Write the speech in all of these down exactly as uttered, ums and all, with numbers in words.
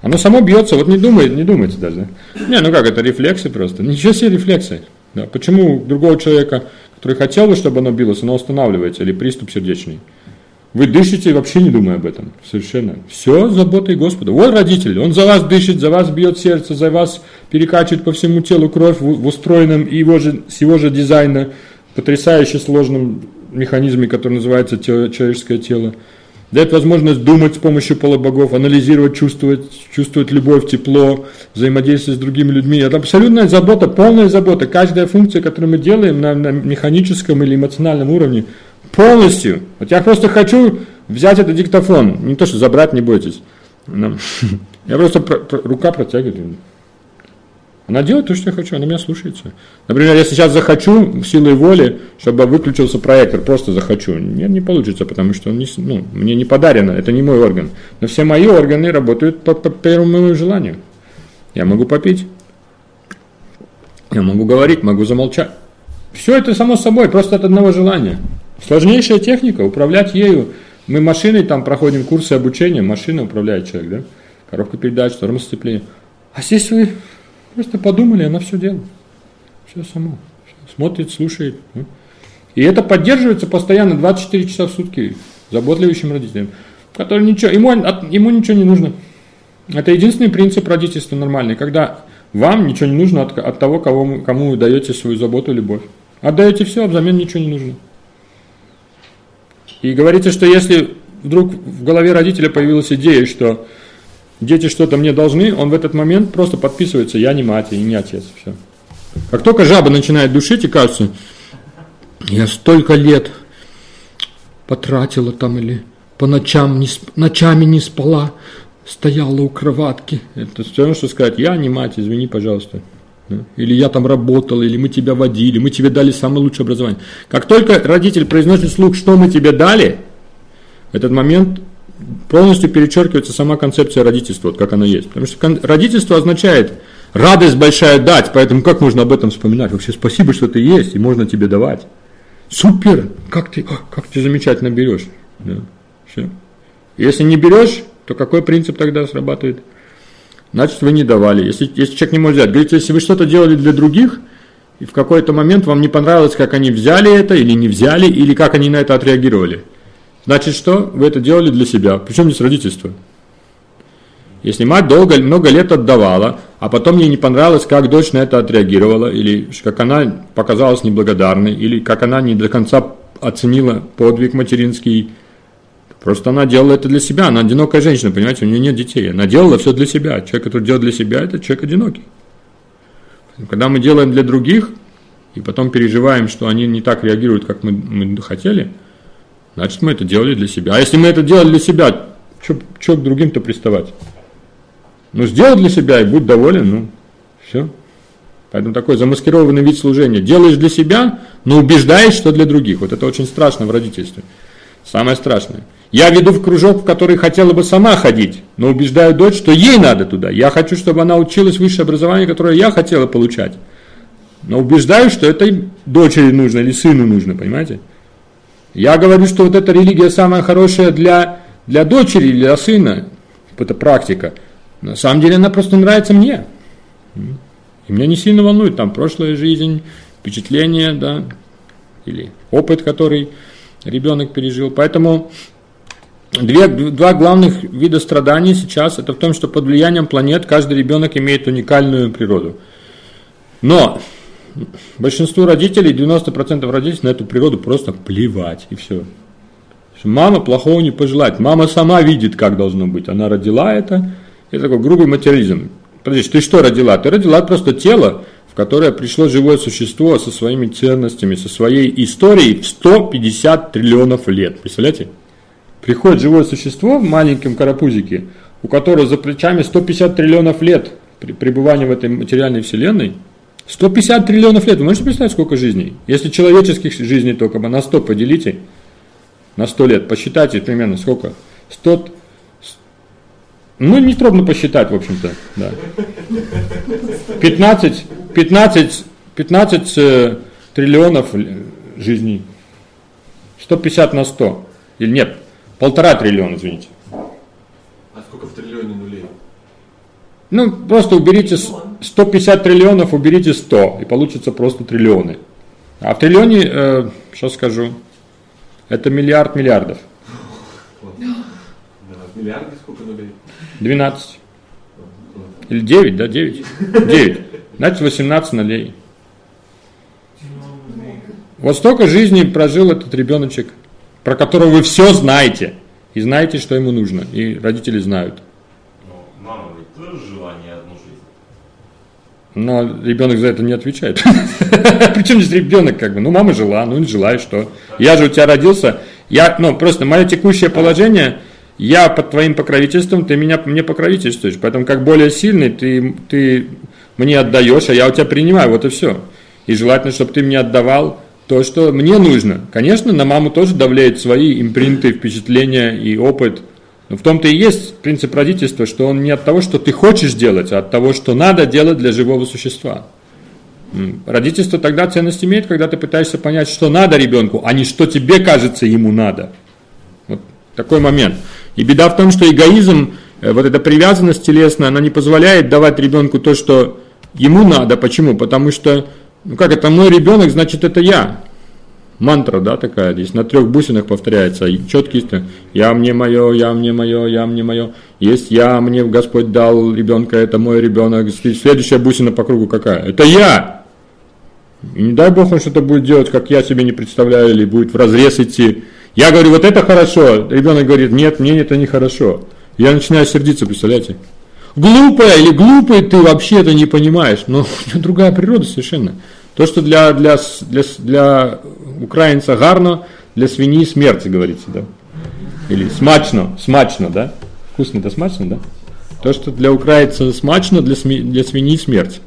Оно само бьется, вот не думает, не думайте даже. Не, ну как, это рефлексы просто. Ничего себе рефлексы. Да. Почему у другого человека, который хотел бы, чтобы оно билось, оно останавливается, или приступ сердечный? Вы дышите, вообще не думая об этом. Совершенно. Все заботой Господа. Вот родитель, он за вас дышит, за вас бьет сердце, за вас перекачивает по всему телу кровь в, в устроенном его же, с его же дизайна, потрясающе сложном механизме, который называется тело, человеческое тело. Дает возможность думать с помощью полубогов, анализировать, чувствовать, чувствовать любовь, тепло, взаимодействие с другими людьми. Это абсолютная забота, полная забота. Каждая функция, которую мы делаем на, на механическом или эмоциональном уровне, полностью. Вот я просто хочу взять этот диктофон. Не то, что забрать, не бойтесь. Я просто про, про, рука протягиваю. Она делает то, что я хочу, она меня слушается. Например, я сейчас захочу силой воли, чтобы выключился проектор, просто захочу. Нет, не получится, потому что он не, ну, мне не подарено, это не мой орган. Но все мои органы работают по, по первому моему желанию. Я могу попить, я могу говорить, могу замолчать. Все это само собой, просто от одного желания. Сложнейшая техника, управлять ею. Мы машиной там проходим курсы обучения, машина управляет человек, да? Коробка передач, тормоз сцепления. А здесь вы... Просто подумали, она все делает. Все само. Все. Смотрит, слушает. И это поддерживается постоянно двадцать четыре часа в сутки заботливым родителям, который ничего, ему, ему ничего не нужно. Это единственный принцип родительства нормальный, когда вам ничего не нужно от, от того, кого, кому вы даете свою заботу и любовь. Отдаете все, а взамен ничего не нужно. И говорится, что если вдруг в голове родителя появилась идея, что дети что-то мне должны, он в этот момент просто подписывается, я не мать, и не отец, все. Как только жаба начинает душить, и кажется, я столько лет потратила там, или по ночам не, ночами не спала, стояла у кроватки. Это все равно, что сказать, я не мать, извини, пожалуйста. Или я там работала, или мы тебя водили, мы тебе дали самое лучшее образование. Как только родитель произносит вслух, что мы тебе дали, в этот момент полностью перечеркивается сама концепция родительства, вот как она есть. Потому что родительство означает радость большая дать, поэтому как можно об этом вспоминать? Вообще спасибо, что ты есть, и можно тебе давать. Супер! Как ты, как ты замечательно берешь. Да. Все. Если не берешь, то какой принцип тогда срабатывает? Значит, вы не давали. Если, если человек не может взять, говорите, если вы что-то делали для других, и в какой-то момент вам не понравилось, как они взяли это, или не взяли, или как они на это отреагировали, значит, что? Вы это делали для себя. Причем здесь родительство. Если мать долго, много лет отдавала, а потом ей не понравилось, как дочь на это отреагировала, или как она показалась неблагодарной, или как она не до конца оценила подвиг материнский, просто она делала это для себя. Она одинокая женщина, понимаете, у нее нет детей. Она делала все для себя. Человек, который делает для себя, это человек одинокий. Когда мы делаем для других, и потом переживаем, что они не так реагируют, как мы, мы хотели, значит, мы это делали для себя. А если мы это делали для себя, что к другим-то приставать? Ну, сделай для себя и будь доволен, ну, все. Поэтому такой замаскированный вид служения. Делаешь для себя, но убеждаешь, что для других. Вот это очень страшно в родительстве. Самое страшное. Я веду в кружок, в который хотела бы сама ходить, но убеждаю дочь, что ей надо туда. Я хочу, чтобы она училась в высшее образование, которое я хотела получать. Но убеждаю, что это дочери нужно или сыну нужно, понимаете? Я говорю, что вот эта религия самая хорошая для, для дочери или для сына. Это практика. На самом деле она просто нравится мне. И меня не сильно волнует там прошлая жизнь, впечатления, да, или опыт, который ребенок пережил. Поэтому две, два главных вида страданий сейчас, это в том, что под влиянием планет каждый ребенок имеет уникальную природу. Но большинству родителей, девяносто процентов родителей на эту природу просто плевать, и все. Мама плохого не пожелает. Мама сама видит, как должно быть. Она родила это. Это такой грубый материализм. Подожди, ты что родила? Ты родила просто тело, в которое пришло живое существо со своими ценностями, со своей историей в сто пятьдесят триллионов лет. Представляете? Приходит живое существо в маленьком карапузике, у которого за плечами сто пятьдесят триллионов лет пребывания в этой материальной вселенной. сто пятьдесят триллионов лет. Вы можете представить, сколько жизней? Если человеческих жизней только бы на сто поделите, на сто лет, посчитайте примерно сколько. сто... Ну, не трудно посчитать, в общем-то. Да. пятнадцать, пятнадцать, пятнадцать э, триллионов жизней. сто пятьдесят на сто. Или нет, полтора триллиона, извините. А сколько в триллионе нулей? Ну, просто уберите сто пятьдесят триллионов, уберите сто, и получится просто триллионы. А в триллионе, э, что скажу, это миллиард миллиардов. Миллиарды сколько набери? двенадцать. Или девять, да, девять? девять. Значит, восемнадцать нулей. Вот столько жизней прожил этот ребеночек, про которого вы все знаете. И знаете, что ему нужно. И родители знают. Но мама ведь тоже жила не одну жизнь. Но ребенок за это не отвечает. Причем здесь ребенок как бы? Ну, мама жила, ну не жила, и что? Я же у тебя родился. Я, ну, просто мое текущее положение, я под твоим покровительством, ты меня, мне покровительствуешь. Поэтому как более сильный, ты, ты мне отдаешь, а я у тебя принимаю, вот и все. И желательно, чтобы ты мне отдавал то, что мне нужно. Конечно, на маму тоже давляют свои импринты, впечатления и опыт. Но в том-то и есть принцип родительства, что он не от того, что ты хочешь делать, а от того, что надо делать для живого существа. Родительство тогда ценность имеет, когда ты пытаешься понять, что надо ребенку, а не что тебе кажется ему надо. Вот такой момент. И беда в том, что эгоизм, вот эта привязанность телесная, она не позволяет давать ребенку то, что ему надо. Почему? Потому что, ну как это, мой ребенок, значит это я. Мантра, да, такая, здесь на трех бусинах повторяется, четкий, я мне мое, я мне мое, я мне мое. Есть я, мне Господь дал ребенка, это мой ребенок. Следующая бусина по кругу какая? Это я. И не дай Бог он что-то будет делать, как я себе не представляю, или будет в разрез идти. Я говорю, вот это хорошо. Ребенок говорит, нет, мне это не хорошо. Я начинаю сердиться, представляете? Глупая или глупый ты вообще это не понимаешь. Но у него другая природа совершенно. То, что для, для, для, для украинца гарно, для свиньи смерть, говорится, да? Или смачно, смачно, да? Вкусно это смачно, да? То, что для украинца смачно, для, сми, для свиньи смерть.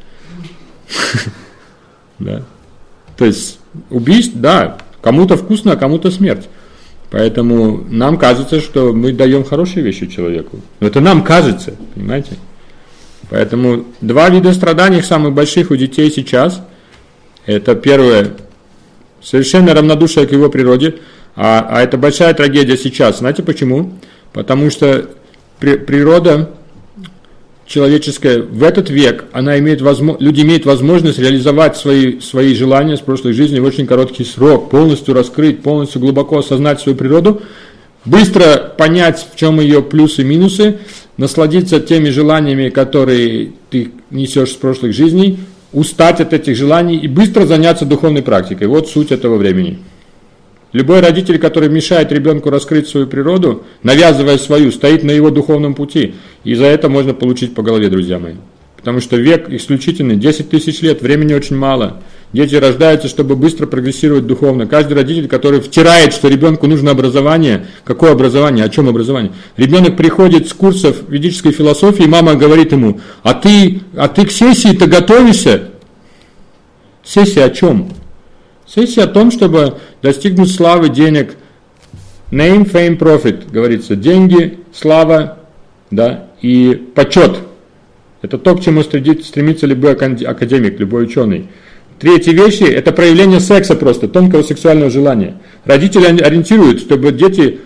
Да. То есть убийство, да, кому-то вкусно, а кому-то смерть. Поэтому нам кажется, что мы даем хорошие вещи человеку. Но это нам кажется, понимаете? Поэтому два вида страданий самых больших у детей сейчас. Это первое, совершенно равнодушие к его природе, а, а это большая трагедия сейчас. Знаете почему? Потому что при, природа человеческая в этот век, она имеет возможно, люди имеют возможность реализовать свои, свои желания с прошлой жизни в очень короткий срок, полностью раскрыть, полностью глубоко осознать свою природу, быстро понять, в чем ее плюсы и минусы, насладиться теми желаниями, которые ты несешь с прошлых жизней, устать от этих желаний и быстро заняться духовной практикой. Вот суть этого времени. Любой родитель, который мешает ребенку раскрыть свою природу, навязывая свою, стоит на его духовном пути. И за это можно получить по голове, друзья мои. Потому что век исключительный, десять тысяч лет, времени очень мало. Дети рождаются, чтобы быстро прогрессировать духовно. Каждый родитель, который втирает, что ребенку нужно образование, какое образование, о чем образование? Ребенок приходит с курсов ведической философии, мама говорит ему, а ты, а ты к сессии-то готовишься? Сессия о чем? Сессия о том, чтобы достигнуть славы, денег. Name, fame, profit, говорится. Деньги, слава, да, и почет. Это то, к чему стремится любой академик, любой ученый. Третьи вещи – это проявление секса просто, тонкого сексуального желания. Родители ориентируют, чтобы дети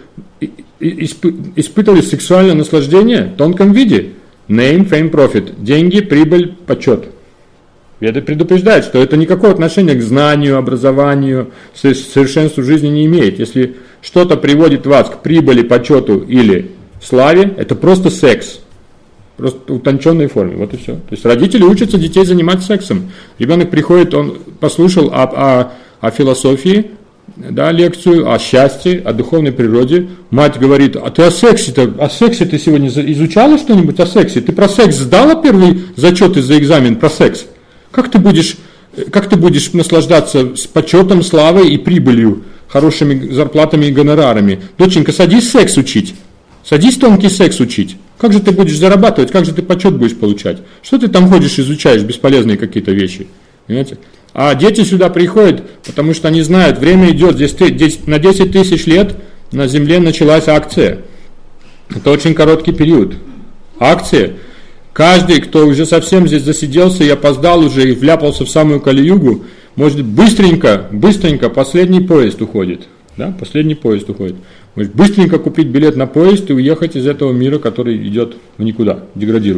испытывали сексуальное наслаждение в тонком виде. Name, fame, profit. Деньги, прибыль, почет. И это предупреждает, что это никакого отношения к знанию, образованию, совершенству жизни не имеет. Если что-то приводит вас к прибыли, почету или славе, это просто секс. Просто в утонченной форме, вот и все. То есть родители учатся детей заниматься сексом. Ребенок приходит, он послушал о, о, о философии, да, лекцию, о счастье, о духовной природе. Мать говорит, а ты о сексе-то, о сексе ты сегодня изучала что-нибудь о сексе? Ты про секс сдала первый зачет из-за экзамен про секс? Как ты будешь, как ты будешь наслаждаться с почетом, славой и прибылью, хорошими зарплатами и гонорарами? Доченька, садись секс учить. Садись тонкий секс учить. Как же ты будешь зарабатывать, как же ты почет будешь получать? Что ты там ходишь, изучаешь бесполезные какие-то вещи? Понимаете? А дети сюда приходят, потому что они знают, время идет, здесь, здесь на десять тысяч лет на Земле началась акция. Это очень короткий период. Акция. Каждый, кто уже совсем здесь засиделся и опоздал уже и вляпался в самую Кали-югу, может быстренько, быстренько последний поезд уходит. Да, последний поезд уходит. Может быстренько купить билет на поезд и уехать из этого мира, который идет в никуда, деградирует.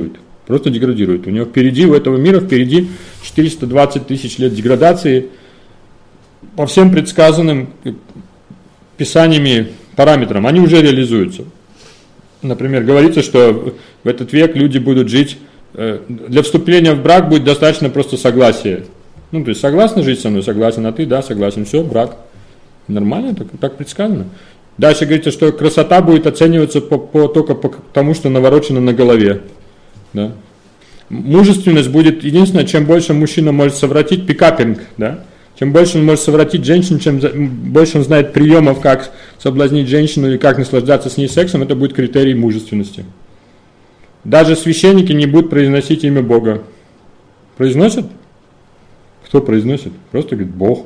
просто деградирует. У него впереди, у этого мира впереди четыреста двадцать тысяч лет деградации по всем предсказанным писаниями параметрам. Они уже реализуются. Например, говорится, что в этот век люди будут жить, для вступления в брак будет достаточно просто согласия. Ну, то есть согласны жить со мной, согласен, а ты, да, согласен, все, брак. Нормально, так, так предсказано. Дальше говорится, что красота будет оцениваться по, по, только по тому, что наворочено на голове. Да? Мужественность будет, единственное, чем больше мужчина может совратить, пикапинг, да? Чем больше он может совратить женщину, чем больше он знает приемов, как соблазнить женщину или как наслаждаться с ней сексом, это будет критерий мужественности. Даже священники не будут произносить имя Бога. Произносят? Кто произносит? Просто говорит Бог.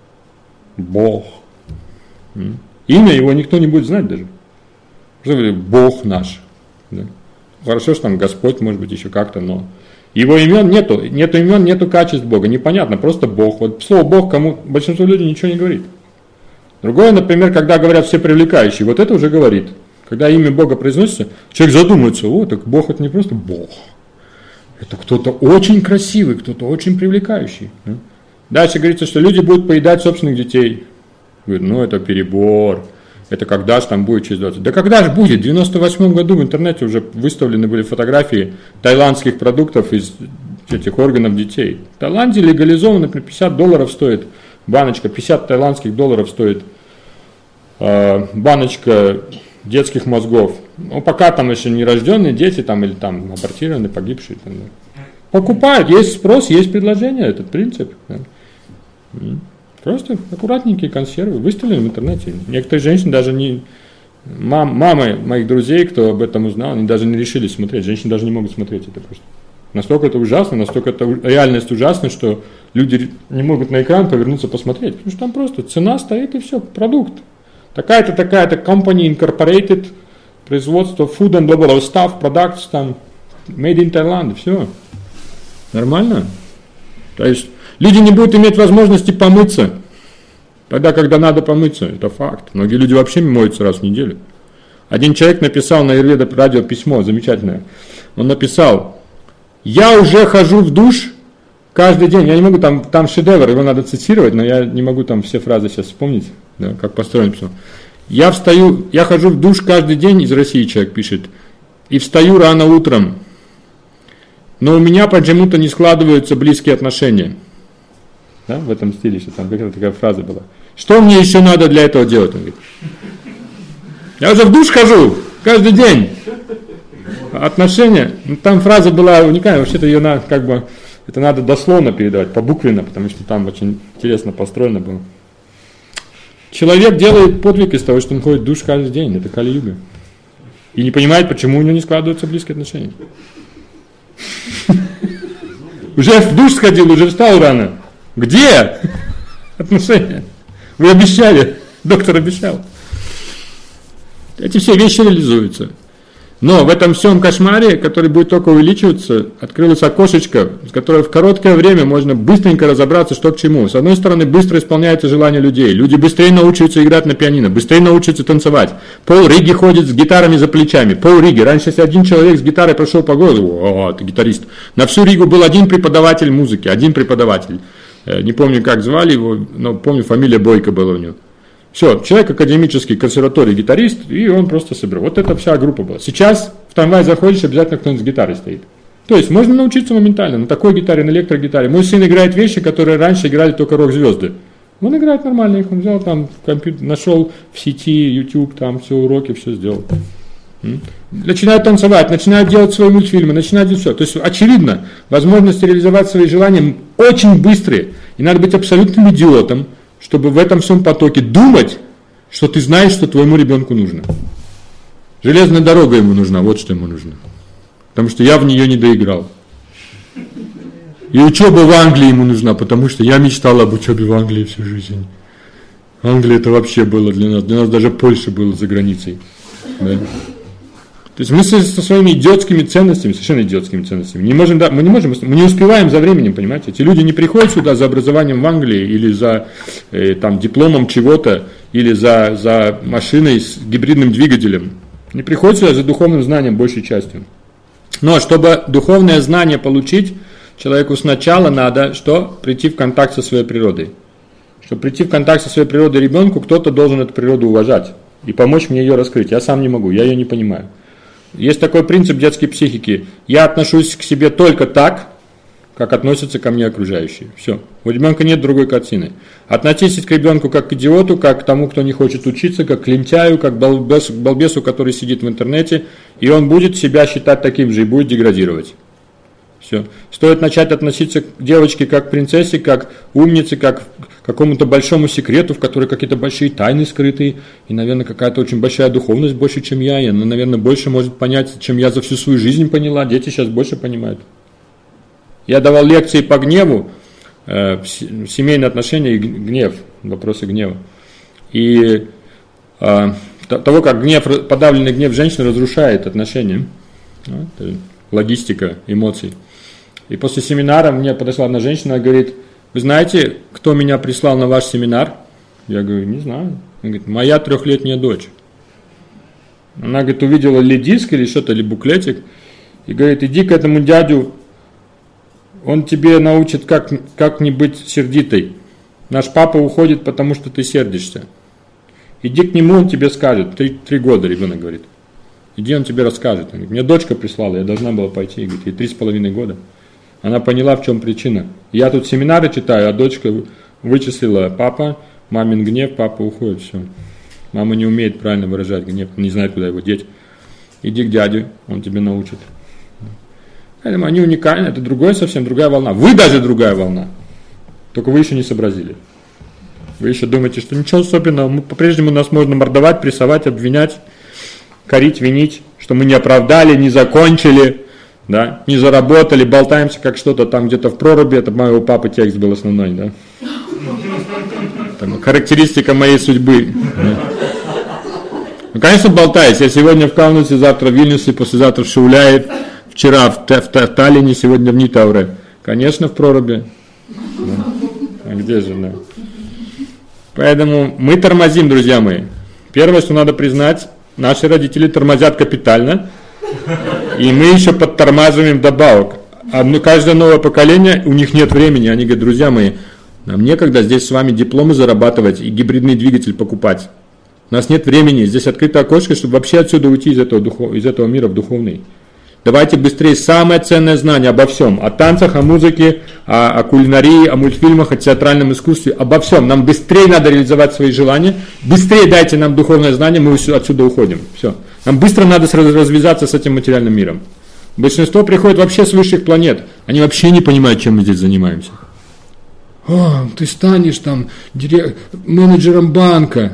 Бог. Имя его никто не будет знать даже. Просто говорит Бог наш. Да? Хорошо, что там Господь, может быть, еще как-то, но его имен нету, нету имен, нету качеств Бога. Непонятно, просто Бог. Вот слово Бог кому большинство людей ничего не говорит. Другое, например, когда говорят все привлекающие, вот это уже говорит. Когда имя Бога произносится, человек задумается, о, так Бог это не просто Бог. Это кто-то очень красивый, кто-то очень привлекающий. Дальше говорится, что люди будут поедать собственных детей. Говорит, ну это перебор. Это когда же там будет через двадцать? Да когда же будет? В девяносто восьмом году в интернете уже выставлены были фотографии таиландских продуктов из этих органов детей. В Таиланде легализовано, например, пятьдесят долларов стоит баночка, пятьдесят таиландских долларов стоит э, баночка детских мозгов. Ну, пока там еще не рожденные дети, там, или там абортированные, погибшие. Там, да. Покупают, есть спрос, есть предложение, этот принцип. Да. Просто аккуратненькие консервы, выставлены в интернете. Некоторые женщины даже не... Мам, мамы моих друзей, кто об этом узнал, они даже не решились смотреть. Женщины даже не могут смотреть это просто. Настолько это ужасно, настолько это реальность ужасна, что люди не могут на экран повернуться посмотреть. Потому что там просто цена стоит и все, продукт. Такая-то, такая-то company incorporated, производство food and blah stuff, products там, made in Thailand, все. Нормально? То есть люди не будут иметь возможности помыться, тогда, когда надо помыться, это факт. Многие люди вообще моются раз в неделю. Один человек написал на Аюрведа радио письмо, замечательное. Он написал, я уже хожу в душ каждый день. Я не могу, там, там шедевр, его надо цитировать, но я не могу там все фразы сейчас вспомнить, да, как построен письмо. Я встаю, я хожу в душ каждый день, из России человек пишет, и встаю рано утром, но у меня почему-то не складываются близкие отношения. Да, в этом стиле, что там какая-то такая фраза была. Что мне еще надо для этого делать? Он говорит, я уже в душ хожу каждый день. Отношения, ну, там фраза была уникальная, вообще-то ее надо, как бы, это надо дословно передавать, побуквенно, потому что там очень интересно построено было. Человек делает подвиг из того, что он ходит в душ каждый день, это Кали-юга. И не понимает, почему у него не складываются близкие отношения. Уже в душ сходил, уже встал рано. Где отношения? Вы обещали, доктор обещал. Эти все вещи реализуются. Но в этом всем кошмаре, который будет только увеличиваться, открылось окошечко, с которого в короткое время можно быстренько разобраться, что к чему. С одной стороны, быстро исполняется желание людей. Люди быстрее научатся играть на пианино, быстрее научатся танцевать. Пол Риги ходит с гитарами за плечами. Пол Риги. Раньше, если один человек с гитарой прошел по городу, о, ты гитарист. На всю Ригу был один преподаватель музыки, один преподаватель. Не помню, как звали его, но помню, фамилия Бойко была у него. Все, человек академический, консерваторий, гитарист, и он просто собирал. Вот это вся группа была. Сейчас в трамвай заходишь, обязательно кто-нибудь с гитарой стоит. То есть можно научиться моментально на такой гитаре, на электрогитаре. Мой сын играет вещи, которые раньше играли только рок-звезды. Он играет нормально, их он взял там, компьютер, нашел в сети, YouTube, там все уроки, все сделал. Начинают танцевать, начинают делать свои мультфильмы, начинают делать все. То есть очевидно, возможности реализовать свои желания очень быстрые. И надо быть абсолютным идиотом, чтобы в этом всем потоке думать, что ты знаешь, что твоему ребенку нужно. Железная дорога ему нужна, вот что ему нужно. Потому что я в нее не доиграл. И учеба в Англии ему нужна, потому что я мечтал об учебе в Англии всю жизнь. Англия это вообще было для нас. Для нас даже Польша была за границей. Да? То есть мы со, со своими идиотскими ценностями, совершенно идиотскими ценностями, не можем, да, мы не можем, мы не успеваем за временем, понимаете? Эти люди не приходят сюда за образованием в Англии или за э, там, дипломом чего-то, или за, за машиной с гибридным двигателем. Не приходят сюда за духовным знанием большей частью. Но чтобы духовное знание получить, человеку сначала надо что? Прийти в контакт со своей природой. Чтобы прийти в контакт со своей природой ребенку, кто-то должен эту природу уважать и помочь мне ее раскрыть. Я сам не могу, я ее не понимаю. Есть такой принцип детской психики. Я отношусь к себе только так, как относятся ко мне окружающие. Все. У ребенка нет другой картины. Относитесь к ребенку как к идиоту, как к тому, кто не хочет учиться, как к лентяю, как к балбесу, балбесу, который сидит в интернете, и он будет себя считать таким же и будет деградировать. Все. Стоит начать относиться к девочке как к принцессе, как к умнице, как к какому-то большому секрету, в которой какие-то большие тайны скрыты, и, наверное, какая-то очень большая духовность больше, чем я, и она, наверное, больше может понять, чем я за всю свою жизнь поняла. Дети сейчас больше понимают. Я давал лекции по гневу, э, семейные отношения и гнев, вопросы гнева. И э, того, как гнев, подавленный гнев женщины разрушает отношения. Ну, это логистика эмоций. И после семинара мне подошла одна женщина и говорит: вы знаете, кто меня прислал на ваш семинар? Я говорю: не знаю. Она говорит: моя трехлетняя дочь. Она, говорит, увидела ли диск или что-то, или буклетик, и говорит: иди к этому дядю, он тебе научит, как, как не быть сердитой. Наш папа уходит, потому что ты сердишься. Иди к нему, он тебе скажет. Три, три года ребенок говорит. Иди, он тебе расскажет. Он говорит: мне дочка прислала, я должна была пойти. Говорит, ей три с половиной года. Она поняла, в чем причина. Я тут семинары читаю, а дочка вычислила: папа, мамин гнев, папа уходит, все. Мама не умеет правильно выражать гнев, не знает, куда его деть. Иди к дяде, он тебе научит. Поэтому они уникальны, это другая, совсем другая волна. Вы даже другая волна. Только вы еще не сообразили. Вы еще думаете, что ничего особенного, мы, по-прежнему нас можно мордовать, прессовать, обвинять, корить, винить, что мы не оправдали, не закончили, да, не заработали, болтаемся как что-то там где-то в проруби. Это моего папы текст был основной, да. Там, характеристика моей судьбы. Да. Ну, конечно, болтаюсь. Я сегодня в Каунасе, завтра в Вильнюсе, послезавтра в Шауляе, вчера в, в, в Таллине, сегодня в Нитауре. Конечно, в проруби. Да. А где же, да. Поэтому мы тормозим, друзья мои. Первое, что надо признать, наши родители тормозят капитально, и мы еще подтормаживаем вдобавок. А каждое новое поколение, у них нет времени. Они говорят: друзья мои, нам некогда здесь с вами дипломы зарабатывать и гибридный двигатель покупать. У нас нет времени, здесь открыто окошко, чтобы вообще отсюда уйти из этого, духов, из этого мира в духовный. Давайте быстрее самое ценное знание обо всем. О танцах, о музыке, о, о кулинарии, о мультфильмах, о театральном искусстве, обо всем. Нам быстрее надо реализовать свои желания. Быстрее дайте нам духовное знание, мы отсюда уходим. Все. Нам быстро надо развязаться с этим материальным миром. Большинство приходит вообще с высших планет. Они вообще не понимают, чем мы здесь занимаемся. О, ты станешь там дирек... менеджером банка.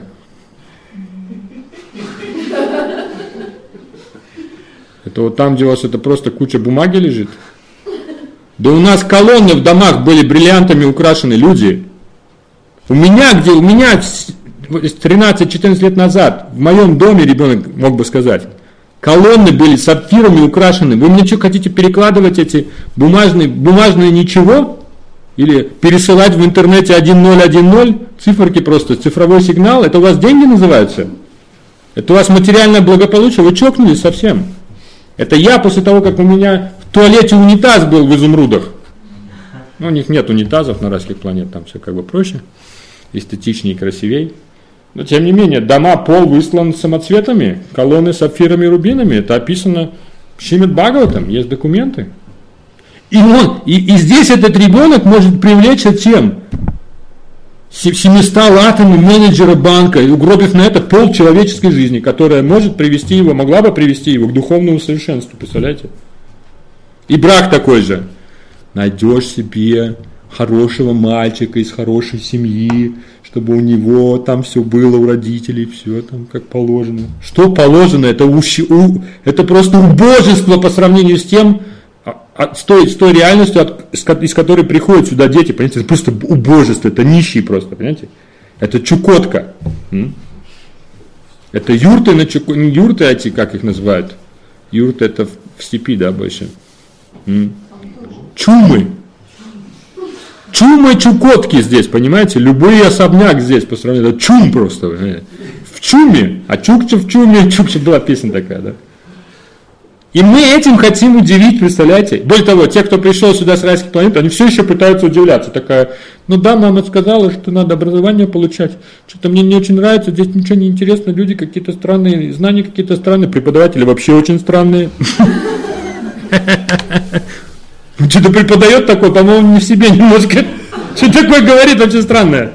Это вот там, где у вас это просто куча бумаги лежит. Да у нас колонны в домах были бриллиантами украшены, люди. У меня, где у меня тринадцать-четырнадцать лет назад, в моем доме, ребенок мог бы сказать, колонны были сапфирами украшены. Вы мне что, хотите перекладывать эти бумажные, бумажные ничего? Или пересылать в интернете один ноль один ноль, циферки просто, цифровой сигнал? Это у вас деньги называются? Это у вас материальное благополучие? Вы чокнулись совсем? Это я после того, как у меня в туалете унитаз был в изумрудах. Ну, у них нет унитазов на райских планет, там все как бы проще, эстетичнее и красивее. Но тем не менее, дома, пол выслан самоцветами, колонны сапфирами и рубинами. Это описано в Шримад Бхагаватам, есть документы. И, он, и, и здесь этот ребенок может привлечь тем семьсот латами менеджера банка, и угробив на это пол человеческой жизни, которая может привести его, могла бы привести его к духовному совершенству, представляете? И брак такой же. Найдешь себе хорошего мальчика из хорошей семьи, чтобы у него там все было, у родителей, все там как положено. Что положено? Это, ущ... у... это просто убожество по сравнению с тем, с той, с той реальностью, от, из которой приходят сюда дети, понимаете, это просто убожество, это нищие просто, понимаете, это чукотка, это юрты, на чук... не юрты эти, как их называют, юрты это в, в степи, да, больше, чумы, чумы чукотки здесь, понимаете, любой особняк здесь по сравнению, это чум просто, понимаете? В чуме, а чукча в чуме, чукча была песня такая, да. И мы этим хотим удивить, представляете? Более того, те, кто пришел сюда с райских планет, они все еще пытаются удивляться. Такая, ну да, мама сказала, что надо образование получать. Что-то мне не очень нравится, здесь ничего не интересно, люди какие-то странные, знания какие-то странные, преподаватели вообще очень странные. Что-то преподает такое, по-моему, не в себе немножко. Что такое говорит, очень странное.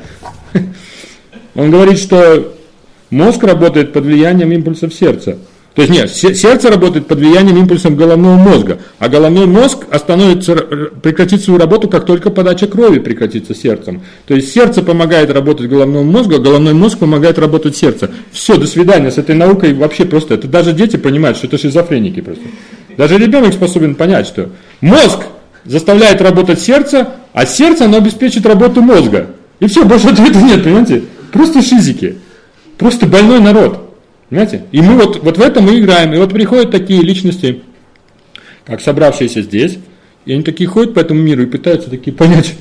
Он говорит, что мозг работает под влиянием импульсов сердца. То есть нет, сердце работает под влиянием импульсов головного мозга, а головной мозг остановится, прекратит свою работу, как только подача крови прекратится сердцем. То есть сердце помогает работать головному мозгу, а головной мозг помогает работать сердцу. Все, до свидания, с этой наукой вообще просто, это даже дети понимают, что это шизофреники просто. Даже ребенок способен понять, что мозг заставляет работать сердце, а сердце оно обеспечит работу мозга. И все, больше ответа нет, понимаете? Просто шизики, просто больной народ. Понимаете? И мы вот, вот в этом мы играем. И вот приходят такие личности, как собравшиеся здесь, и они такие ходят по этому миру и пытаются такие понять,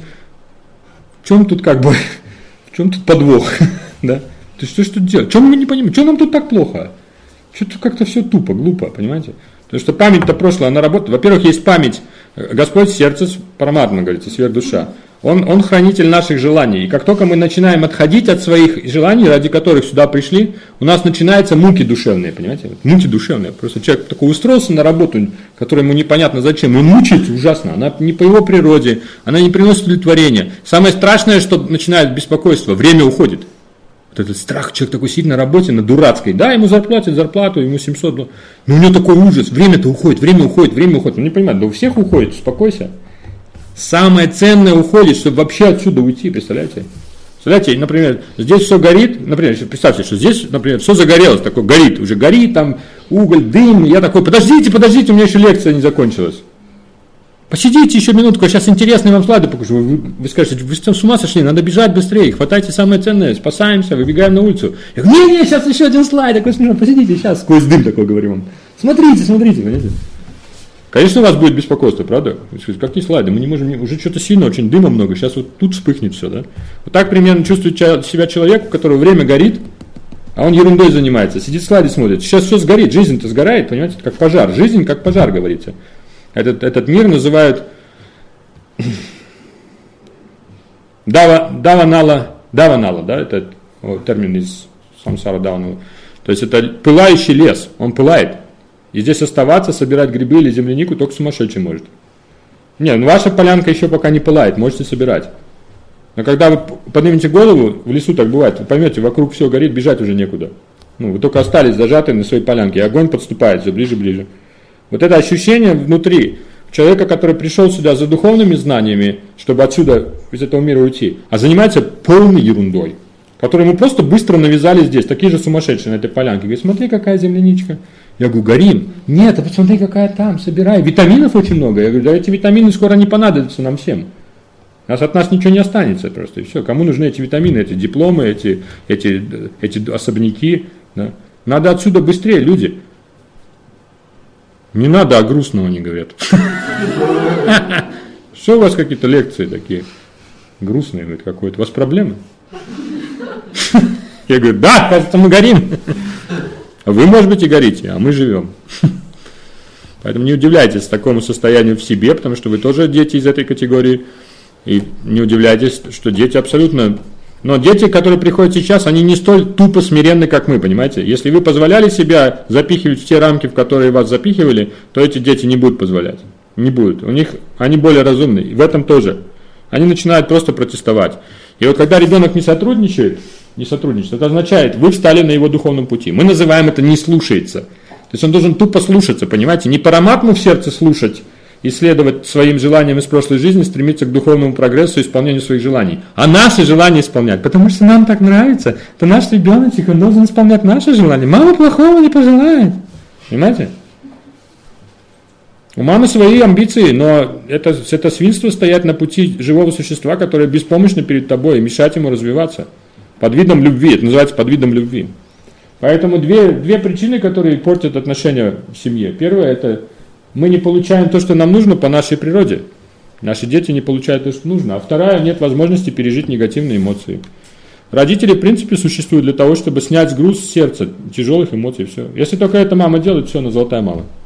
в чем тут как бы, в чем тут подвох, да? То есть что ж тут делать? Чем мы не понимаем? Что нам тут так плохо? Что-то как-то все тупо, глупо, понимаете? Потому что память-то прошлая, она работает. Во-первых, есть память. Господь сердце, параматма, говорится, сверхдуша. Он, он хранитель наших желаний. И как только мы начинаем отходить от своих желаний, ради которых сюда пришли, у нас начинаются муки душевные, понимаете? Муки душевные. Просто человек такой устроился на работу, которая ему непонятно зачем. Он мучается ужасно. Она не по его природе, она не приносит удовлетворения. Самое страшное, что начинает беспокойство, время уходит. Вот этот страх, человек такой сидит на работе, на дурацкой. Да, ему зарплатят зарплату, ему семьсот. Но у него такой ужас. Время-то уходит, время уходит, время уходит. Он не понимает, да у всех уходит, успокойся. Самое ценное уходит, чтобы вообще отсюда уйти, представляете? Представляете, например, здесь все горит, например, представьте, что здесь, например, все загорелось, такое горит, уже горит, там уголь, дым, я такой, подождите, подождите, у меня еще лекция не закончилась. Посидите еще минутку, я сейчас интересные вам слайды покажу. Вы, вы скажете, вы с ума сошли, надо бежать быстрее, хватайте самое ценное, спасаемся, выбегаем на улицу. Я говорю, не, не, сейчас еще один слайд, такой смешно, посидите сейчас, сквозь дым такой говорю вам. Смотрите, смотрите, понимаете? Конечно, у вас будет беспокойство, правда? Какие слайды? Мы не можем, уже что-то сильно, очень дыма много, сейчас вот тут вспыхнет все, да? Вот так примерно чувствует себя человек, у которого время горит, а он ерундой занимается, сидит слайды смотрит. Сейчас все сгорит, жизнь-то сгорает, понимаете, как пожар. Жизнь как пожар, говорится. Этот, этот мир называют дава, даванала, даванала, да, это вот, термин из самсара даванала. То есть это пылающий лес, он пылает. И здесь оставаться, собирать грибы или землянику только сумасшедший может. Не, ну ваша полянка еще пока не пылает, можете собирать. Но когда вы поднимете голову, в лесу так бывает, вы поймете, вокруг все горит, бежать уже некуда. Ну, вы только остались зажаты на своей полянке, и огонь подступает все ближе-ближе. Вот это ощущение внутри человека, который пришел сюда за духовными знаниями, чтобы отсюда, из этого мира уйти, а занимается полной ерундой, которую мы просто быстро навязали здесь, такие же сумасшедшие на этой полянке. Говорит, смотри, какая земляничка. Я говорю, горим. Нет, а посмотри, какая там, собирай. Витаминов очень много. Я говорю, да эти витамины скоро не понадобятся нам всем. Нас, от нас ничего не останется просто. И все. Кому нужны эти витамины, эти дипломы, эти, эти, эти особняки. Да? Надо отсюда быстрее, люди. Не надо, а грустного не говорят. Что у вас какие-то лекции такие грустные, говорит, какой-то? У вас проблемы? Я говорю, да, просто мы горим. Вы, может быть, и горите, а мы живем. Поэтому не удивляйтесь такому состоянию в себе, потому что вы тоже дети из этой категории. И не удивляйтесь, что дети абсолютно... Но дети, которые приходят сейчас, они не столь тупо смиренны, как мы, понимаете? Если вы позволяли себя запихивать в те рамки, в которые вас запихивали, то эти дети не будут позволять. Не будут. У них, они более разумные. И в этом тоже. Они начинают просто протестовать. И вот когда ребенок не сотрудничает, не сотрудничает, это означает, вы встали на его духовном пути. Мы называем это «не слушается». То есть он должен тупо слушаться, понимаете? Не параматму в сердце слушать, исследовать своим желаниям из прошлой жизни, стремиться к духовному прогрессу и исполнению своих желаний. А наши желания исполнять, потому что нам так нравится. Это наш ребеночек, он должен исполнять наши желания. Мама плохого не пожелает. Понимаете? У мамы свои амбиции, но это, это свинство стоять на пути живого существа, которое беспомощно перед тобой, и мешать ему развиваться. Под видом любви, это называется под видом любви. Поэтому две, две причины, которые портят отношения в семье. Первое, это мы не получаем то, что нам нужно по нашей природе. Наши дети не получают то, что нужно. А вторая, нет возможности пережить негативные эмоции. Родители, в принципе, существуют для того, чтобы снять груз с сердца, тяжелых эмоций, все. Если только эта мама делает, все, она золотая мама.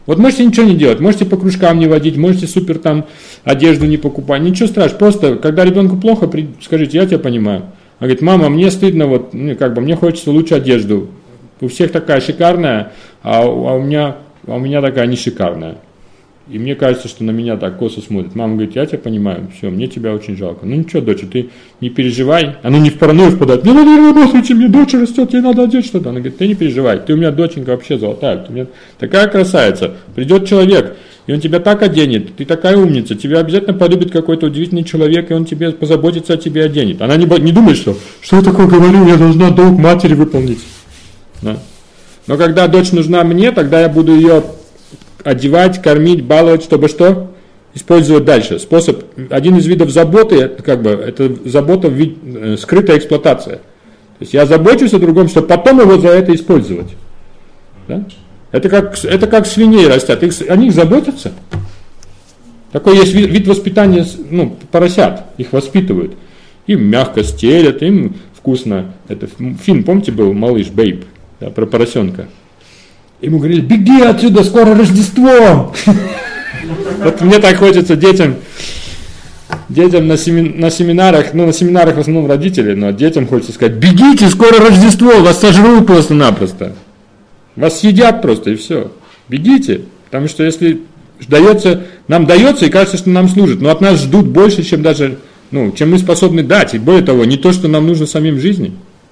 Вот можете ничего не делать, можете по кружкам не водить, можете супер там одежду не покупать, ничего страшного. Просто, когда ребенку плохо, скажите, я тебя понимаю. Она говорит, мама, мне стыдно, вот, ну, как бы, мне хочется лучше одежду. У всех такая шикарная, а у, а у меня, а у меня такая не шикарная. И мне кажется, что на меня так косо смотрит. Мама говорит, я тебя понимаю, все, мне тебя очень жалко. Ну ничего, доча, ты не переживай. А ну не в паранойю впадать. Мне надо работать, мне дочь растет, ей надо одеть что-то. Она говорит, ты не переживай, ты у меня доченька вообще золотая. Ты у меня такая красавица. Придет человек, и он тебя так оденет, ты такая умница, тебя обязательно полюбит какой-то удивительный человек, и он тебе позаботится о тебе, оденет. Она не, не думает, что, что я такое говорю, я должна долг матери выполнить. Да. Но когда дочь нужна мне, тогда я буду ее одевать, кормить, баловать, чтобы что? Использовать дальше. Способ, один из видов заботы, как бы, это забота, вид, э, скрытая эксплуатация. То есть я забочусь о другом, чтобы потом его за это использовать. Да? Это, как, это как свиней растят, их, о них заботятся. Такой есть вид, вид воспитания, ну, поросят, их воспитывают. Им мягко стелят, им вкусно. Это фильм, помните, был «Малыш», «Бейб», да, про поросенка. Ему говорили, беги отсюда, скоро Рождество. Вот мне так хочется детям, детям на, семи, на семинарах, ну на семинарах в основном родители, но детям хочется сказать, бегите, скоро Рождество, вас сожрут просто-напросто. Вас съедят просто и все. Бегите, потому что если дается, нам дается и кажется, что нам служит, но от нас ждут больше, чем даже, ну, чем мы способны дать. И более того, не то, что нам нужно самим в жизни.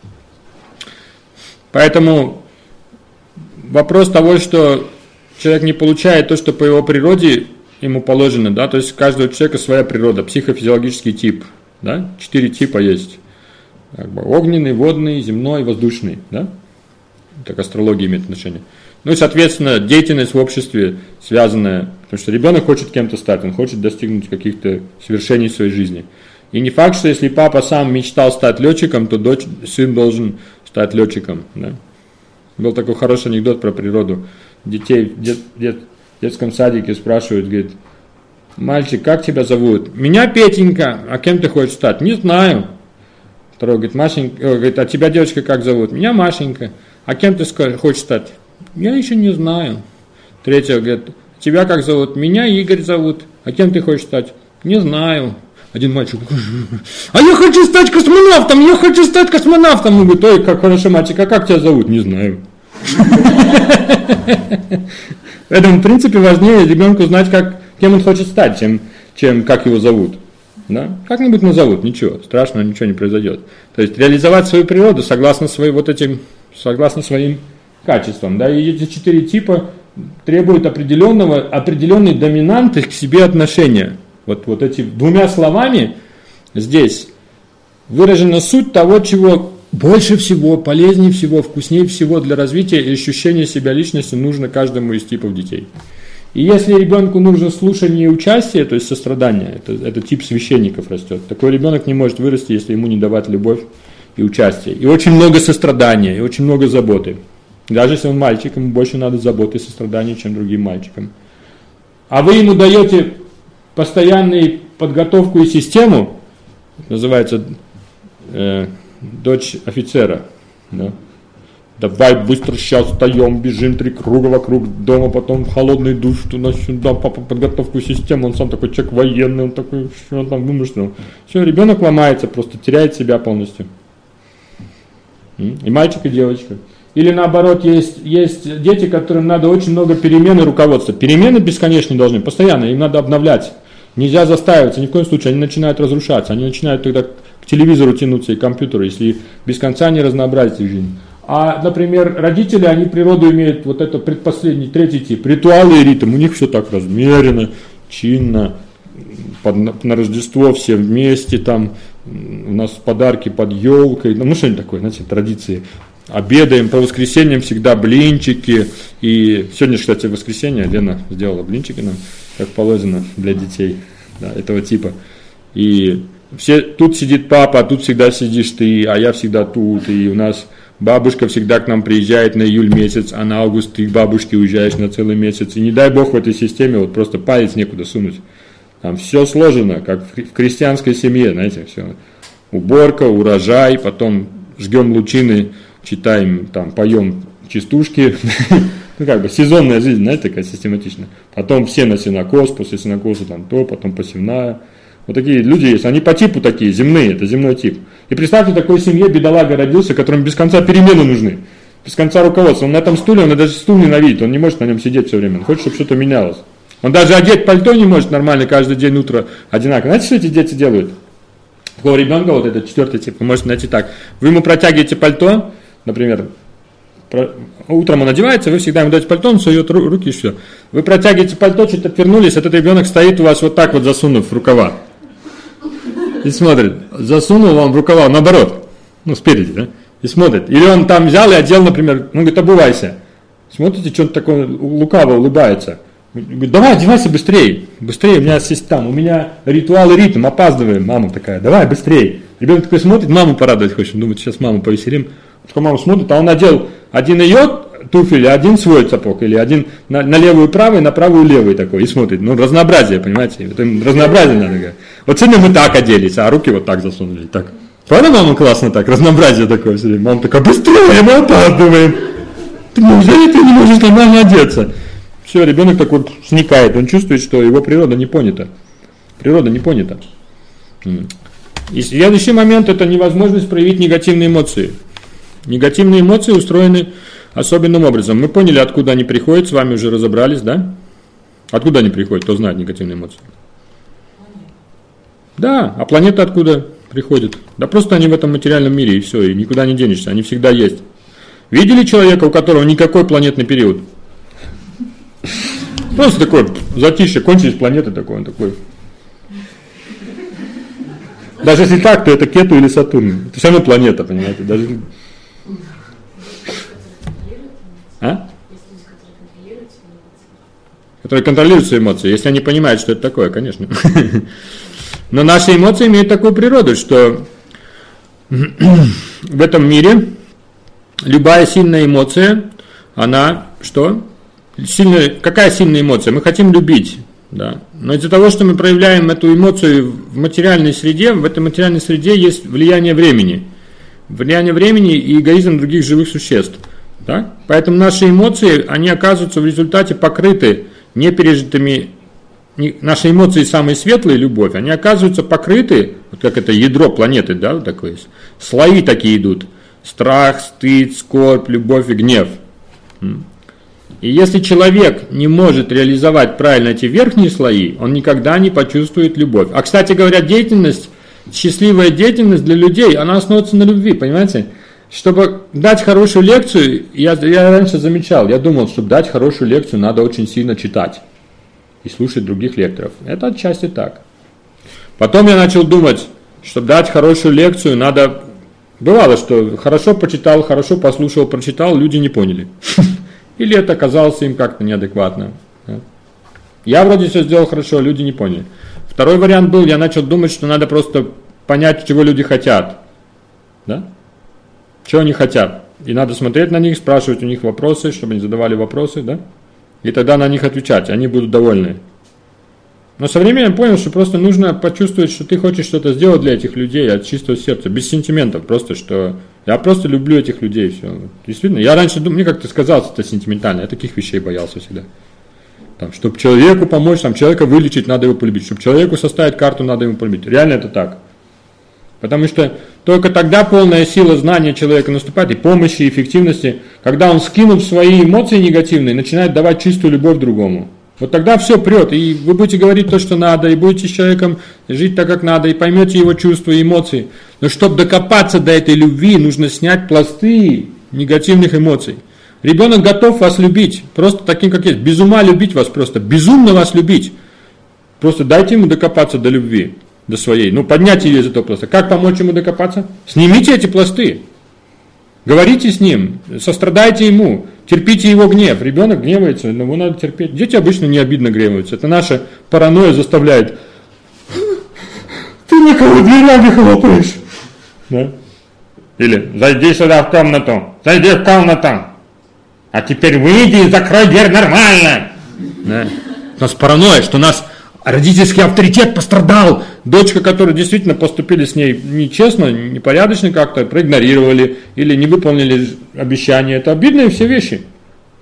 Поэтому вопрос того, что человек не получает то, что по его природе ему положено, да, то есть у каждого человека своя природа, психофизиологический тип, да, четыре типа есть, как бы огненный, водный, земной, воздушный, да, так астрология имеет отношение. Ну и, соответственно, деятельность в обществе связанная, потому что ребенок хочет кем-то стать, он хочет достигнуть каких-то свершений в своей жизни. И не факт, что если папа сам мечтал стать летчиком, то дочь, сын должен стать летчиком, да. Был такой хороший анекдот про природу. Детей в дет, дет, детском садике спрашивают, говорит, мальчик, как тебя зовут? Меня Петенька, а кем ты хочешь стать? Не знаю. Второй говорит, Машенька, говорит, а тебя, девочка, как зовут? Меня Машенька. А кем ты хочешь стать? Я еще не знаю. Третья говорит, тебя как зовут? Меня Игорь зовут. А кем ты хочешь стать? Не знаю. Один мальчик, а я хочу стать космонавтом, я хочу стать космонавтом. Он говорит, ой, как хорошо, мальчик, а как тебя зовут? Не знаю. Поэтому, в принципе, важнее ребенку знать, как, кем он хочет стать, чем, чем как его зовут. Да? Как-нибудь назовут, ничего, страшного ничего не произойдет. То есть реализовать свою природу согласно своим, вот этим, согласно своим качествам. Да? И эти четыре типа требуют определенного, определенной доминанты к себе отношения. Вот, вот эти двумя словами здесь выражена суть того, чего больше всего, полезнее всего, вкуснее всего для развития и ощущения себя личности нужно каждому из типов детей. И если ребенку нужно слушание и участие, то есть сострадание, это, это тип священников растет, такой ребенок не может вырасти, если ему не давать любовь и участие. И очень много сострадания, и очень много заботы. Даже если он мальчик, ему больше надо заботы и сострадания, чем другим мальчикам. А вы ему даете постоянную подготовку и систему, называется э, дочь офицера. Да? Давай быстро сейчас встаем, бежим три круга вокруг дома, потом в холодный душ, туда-сюда, папа подготовку системы, он сам такой человек военный, он такой, что он там вымышленный. Все, ребенок ломается, просто теряет себя полностью. И мальчик, и девочка. Или наоборот, есть, есть дети, которым надо очень много перемен и руководства. Перемены бесконечно должны, постоянно, им надо обновлять. Нельзя заставиться, ни в коем случае, они начинают разрушаться, они начинают тогда к телевизору тянуться и к компьютеру, если без конца не разнообразить их жизнь. А, например, родители, они природу имеют, вот это предпоследний, третий тип, ритуалы и ритм, у них все так размеренно, чинно, под, на Рождество все вместе, там у нас подарки под елкой, ну что-нибудь такое, знаете, традиции. Обедаем, по воскресеньям всегда блинчики. И сегодня, кстати, воскресенье, Лена сделала блинчики нам, как положено для детей, да, этого типа. И все, тут сидит папа, а тут всегда сидишь ты, а я всегда тут. И у нас бабушка всегда к нам приезжает на июль месяц, а на август ты к бабушке уезжаешь на целый месяц. И не дай бог в этой системе вот просто палец некуда сунуть. Там все сложено, как в крестьянской семье, знаете, все. Уборка, урожай, потом жгем лучины, читаем, там, поем частушки, Ну, как бы сезонная жизнь, знаете, такая систематичная. Потом все на сенокос, после сенокоса там то, потом посевная. Вот такие люди есть, они по типу такие, земные, это земной тип. И представьте, в такой семье бедолага родился, которому без конца перемены нужны. Без конца руководства. Он на этом стуле, он даже стул ненавидит, он не может на нем сидеть все время. Он хочет, чтобы что-то менялось. Он даже одеть пальто не может нормально каждый день утро одинаково. Знаете, что эти дети делают? Такого ребенка, вот этот четвертый тип, вы можете найти так. Вы ему протягиваете пальто, например, про... утром он одевается, вы всегда ему даете пальто, он сует руки и все. Вы протягиваете пальто, чуть отвернулись, этот ребенок стоит у вас вот так вот, засунув в рукава. И смотрит, засунул вам в рукава, наоборот, ну спереди, да, и смотрит. Или он там взял и одел, например, он говорит, обувайся. Смотрите, что-то такое лукаво улыбается. Говорит, давай, одевайся быстрее, быстрее, у меня есть там, у меня ритуал и ритм, опаздываем. Мама такая, давай быстрее. Ребенок такой смотрит, маму порадовать хочет, думает, сейчас маму повеселим. Такой мама смотрит, а он надел один ее туфель, один свой сапог, или один на, на левую правый, на правую левый такой, и смотрит. Ну, разнообразие, понимаете, это разнообразие надо говорить. Вот сегодня мы так оделись, а руки вот так засунули, так. Правда, мама, классно так, разнообразие такое все время. Мама такая, быстрее, мы опаздываем. Ты, неужели ты не можешь нормально одеться? Все, ребенок такой сникает, он чувствует, что его природа не понята. Природа не понята. И следующий момент – это невозможность проявить негативные эмоции. Негативные эмоции устроены особенным образом. Мы поняли, откуда они приходят, с вами уже разобрались, да? Откуда они приходят, кто знает негативные эмоции? Да, а планета откуда приходит? Да просто они в этом материальном мире, и все, и никуда не денешься, они всегда есть. Видели человека, у которого никакой планетный период? Просто такой затишье, кончились планеты такой, он такой. Даже если так, то это Кету или Сатурн. Это все равно планета, понимаете? Даже... А? Которые контролируют свои эмоции. Если они понимают, что это такое, конечно. Но наши эмоции имеют такую природу, что в этом мире любая сильная эмоция, она что? Сильная, какая сильная эмоция? Мы хотим любить, да. Но из-за того, что мы проявляем эту эмоцию в материальной среде, в этой материальной среде есть влияние времени. Влияние времени и эгоизм других живых существ. Да? Поэтому наши эмоции, они оказываются в результате покрыты непережитыми, не, наши эмоции самые светлые, любовь, они оказываются покрыты, вот как это ядро планеты, да, вот такое есть, слои такие идут, страх, стыд, скорбь, любовь и гнев. И если человек не может реализовать правильно эти верхние слои, он никогда не почувствует любовь. А, кстати говоря, деятельность, счастливая деятельность для людей, она основывается на любви, понимаете? Чтобы дать хорошую лекцию, я, я раньше замечал, я думал, чтобы дать хорошую лекцию, надо очень сильно читать и слушать других лекторов. Это отчасти так. Потом я начал думать, чтобы дать хорошую лекцию, надо... Бывало, что хорошо почитал, хорошо послушал, прочитал, люди не поняли. Или это казалось им как-то неадекватно. Я вроде все сделал хорошо, люди не поняли. Второй вариант был, я начал думать, что надо просто понять, чего люди хотят. Да? Чего они хотят. И надо смотреть на них, спрашивать у них вопросы, чтобы они задавали вопросы, да? И тогда на них отвечать, они будут довольны. Но со временем я понял, что просто нужно почувствовать, что ты хочешь что-то сделать для этих людей от чистого сердца, без сентиментов, просто что я просто люблю этих людей, все. Действительно, я раньше думал, мне как-то сказалось это сентиментально, я таких вещей боялся всегда. Там, чтобы человеку помочь, там, человека вылечить, надо его полюбить, чтобы человеку составить карту, надо ему полюбить. Реально это так. Потому что только тогда полная сила знания человека наступает, и помощи, и эффективности, когда он, скинув свои эмоции негативные, начинает давать чистую любовь другому. Вот тогда все прет, и вы будете говорить то, что надо, и будете с человеком жить так, как надо, и поймете его чувства и эмоции. Но чтобы докопаться до этой любви, нужно снять пласты негативных эмоций. Ребенок готов вас любить, просто таким, как есть, без ума любить вас просто, безумно вас любить. Просто дайте ему докопаться до любви, до своей, ну поднять ее из этого пласта. Как помочь ему докопаться? Снимите эти пласты. Говорите с ним, сострадайте ему, терпите его гнев. Ребенок гневается, его надо терпеть. Дети обычно не обидно гневаются. Это наша паранойя заставляет. Ты никого дверями хлопаешь. Да? Или зайди сюда в комнату, зайди в комнату. А теперь выйди и закрой дверь нормально. Да? У нас паранойя, что нас родительский авторитет пострадал. Дочка, которая действительно поступили с ней нечестно, непорядочно как-то, проигнорировали или не выполнили обещания. Это обидные все вещи.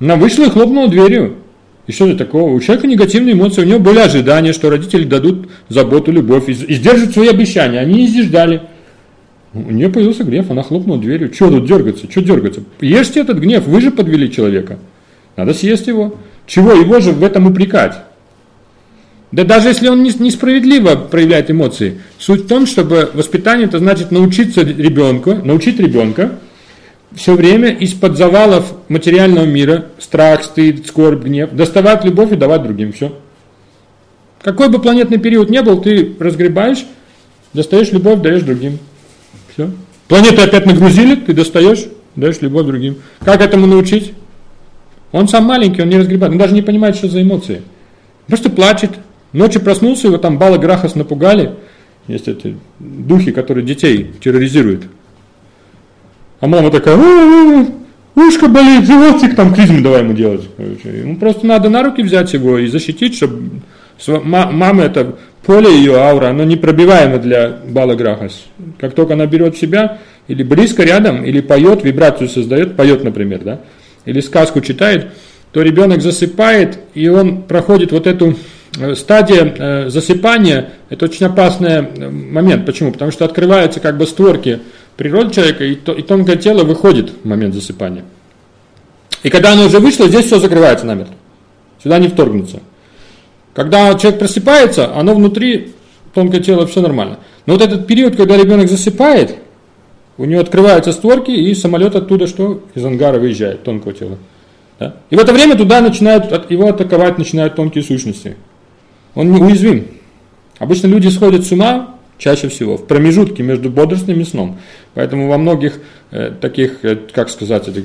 Она вышла и хлопнула дверью. И что же такого? У человека негативные эмоции, у него были ожидания, что родители дадут заботу, любовь и, и сдержат свои обещания. Они не сдержали. У нее появился гнев, она хлопнула дверью. Что тут дергаться? Что дергаться? Ешьте этот гнев, вы же подвели человека. Надо съесть его. Чего его же в этом упрекать? Да даже если он несправедливо проявляет эмоции, суть в том, чтобы воспитание, это значит научиться ребенку, научить ребенка все время из-под завалов материального мира, страх, стыд, скорбь, гнев, доставать любовь и давать другим. Все. Какой бы планетный период ни был, ты разгребаешь, достаешь любовь, даешь другим. Все. Планету опять нагрузили, ты достаешь, даешь любовь другим. Как этому научить? Он сам маленький, он не разгребает, он даже не понимает, что за эмоции. Просто плачет. Ночью проснулся, его там Бала Грахас напугали. Есть эти духи, которые детей терроризируют. А мама такая, у-у-у, ушко болит, животик, там клизму давай ему делать. Ему просто надо на руки взять его и защитить, чтобы мама, это поле ее, аура, оно непробиваемо для Бала Грахас. Как только она берет в себя, или близко рядом, или поет, вибрацию создает, поет, например, да, или сказку читает, то ребенок засыпает, и он проходит вот эту стадия засыпания, это очень опасный момент. Почему? Потому что открываются как бы створки природы человека, и, то, и тонкое тело выходит в момент засыпания. И когда оно уже вышло, здесь все закрывается намертво. Сюда не вторгнется. Когда человек просыпается, оно внутри, тонкое тело, все нормально. Но вот этот период, когда ребенок засыпает, у него открываются створки, и самолет оттуда что? Из ангара выезжает, тонкого тела. Да? И в это время туда начинают, его атаковать начинают тонкие сущности. Он неуязвим. Обычно люди сходят с ума, чаще всего, в промежутке между бодрствованием и сном. Поэтому во многих э, таких, э, как сказать, этих,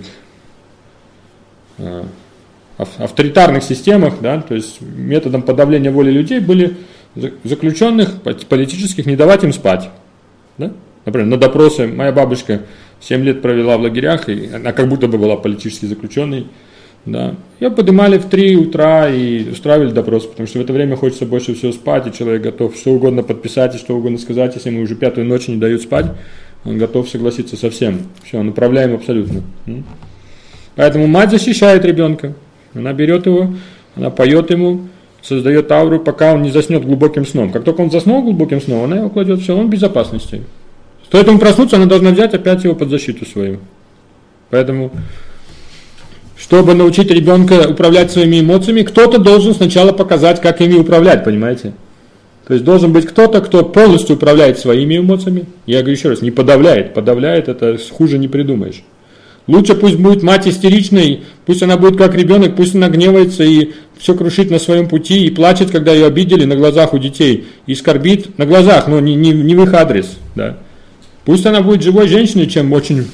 э, авторитарных системах, да, то есть методом подавления воли людей были заключенных политических не давать им спать. Да? Например, на допросы моя бабушка семь лет провела в лагерях, и она как будто бы была политически заключенной. Да. Ее поднимали в три утра и устраивали допрос, потому что в это время хочется больше всего спать, и человек готов что угодно подписать и что угодно сказать. Если ему уже пятую ночь не дают спать, он готов согласиться со всем. Все, он управляем абсолютно. Поэтому мать защищает ребенка. Она берет его, она поет ему, создает ауру, пока он не заснет глубоким сном. Как только он заснул глубоким сном, она его кладет, все, он в безопасности. Стоит ему проснуться, она должна взять опять его под защиту свою. Поэтому, чтобы научить ребенка управлять своими эмоциями, кто-то должен сначала показать, как ими управлять, понимаете? То есть должен быть кто-то, кто полностью управляет своими эмоциями. Я говорю еще раз, не подавляет. Подавляет, это хуже не придумаешь. Лучше пусть будет мать истеричной, пусть она будет как ребенок, пусть она гневается и все крушит на своем пути, и плачет, когда ее обидели на глазах у детей, и скорбит на глазах, но не, не, не в их адрес. Да. Пусть она будет живой женщиной, чем очень...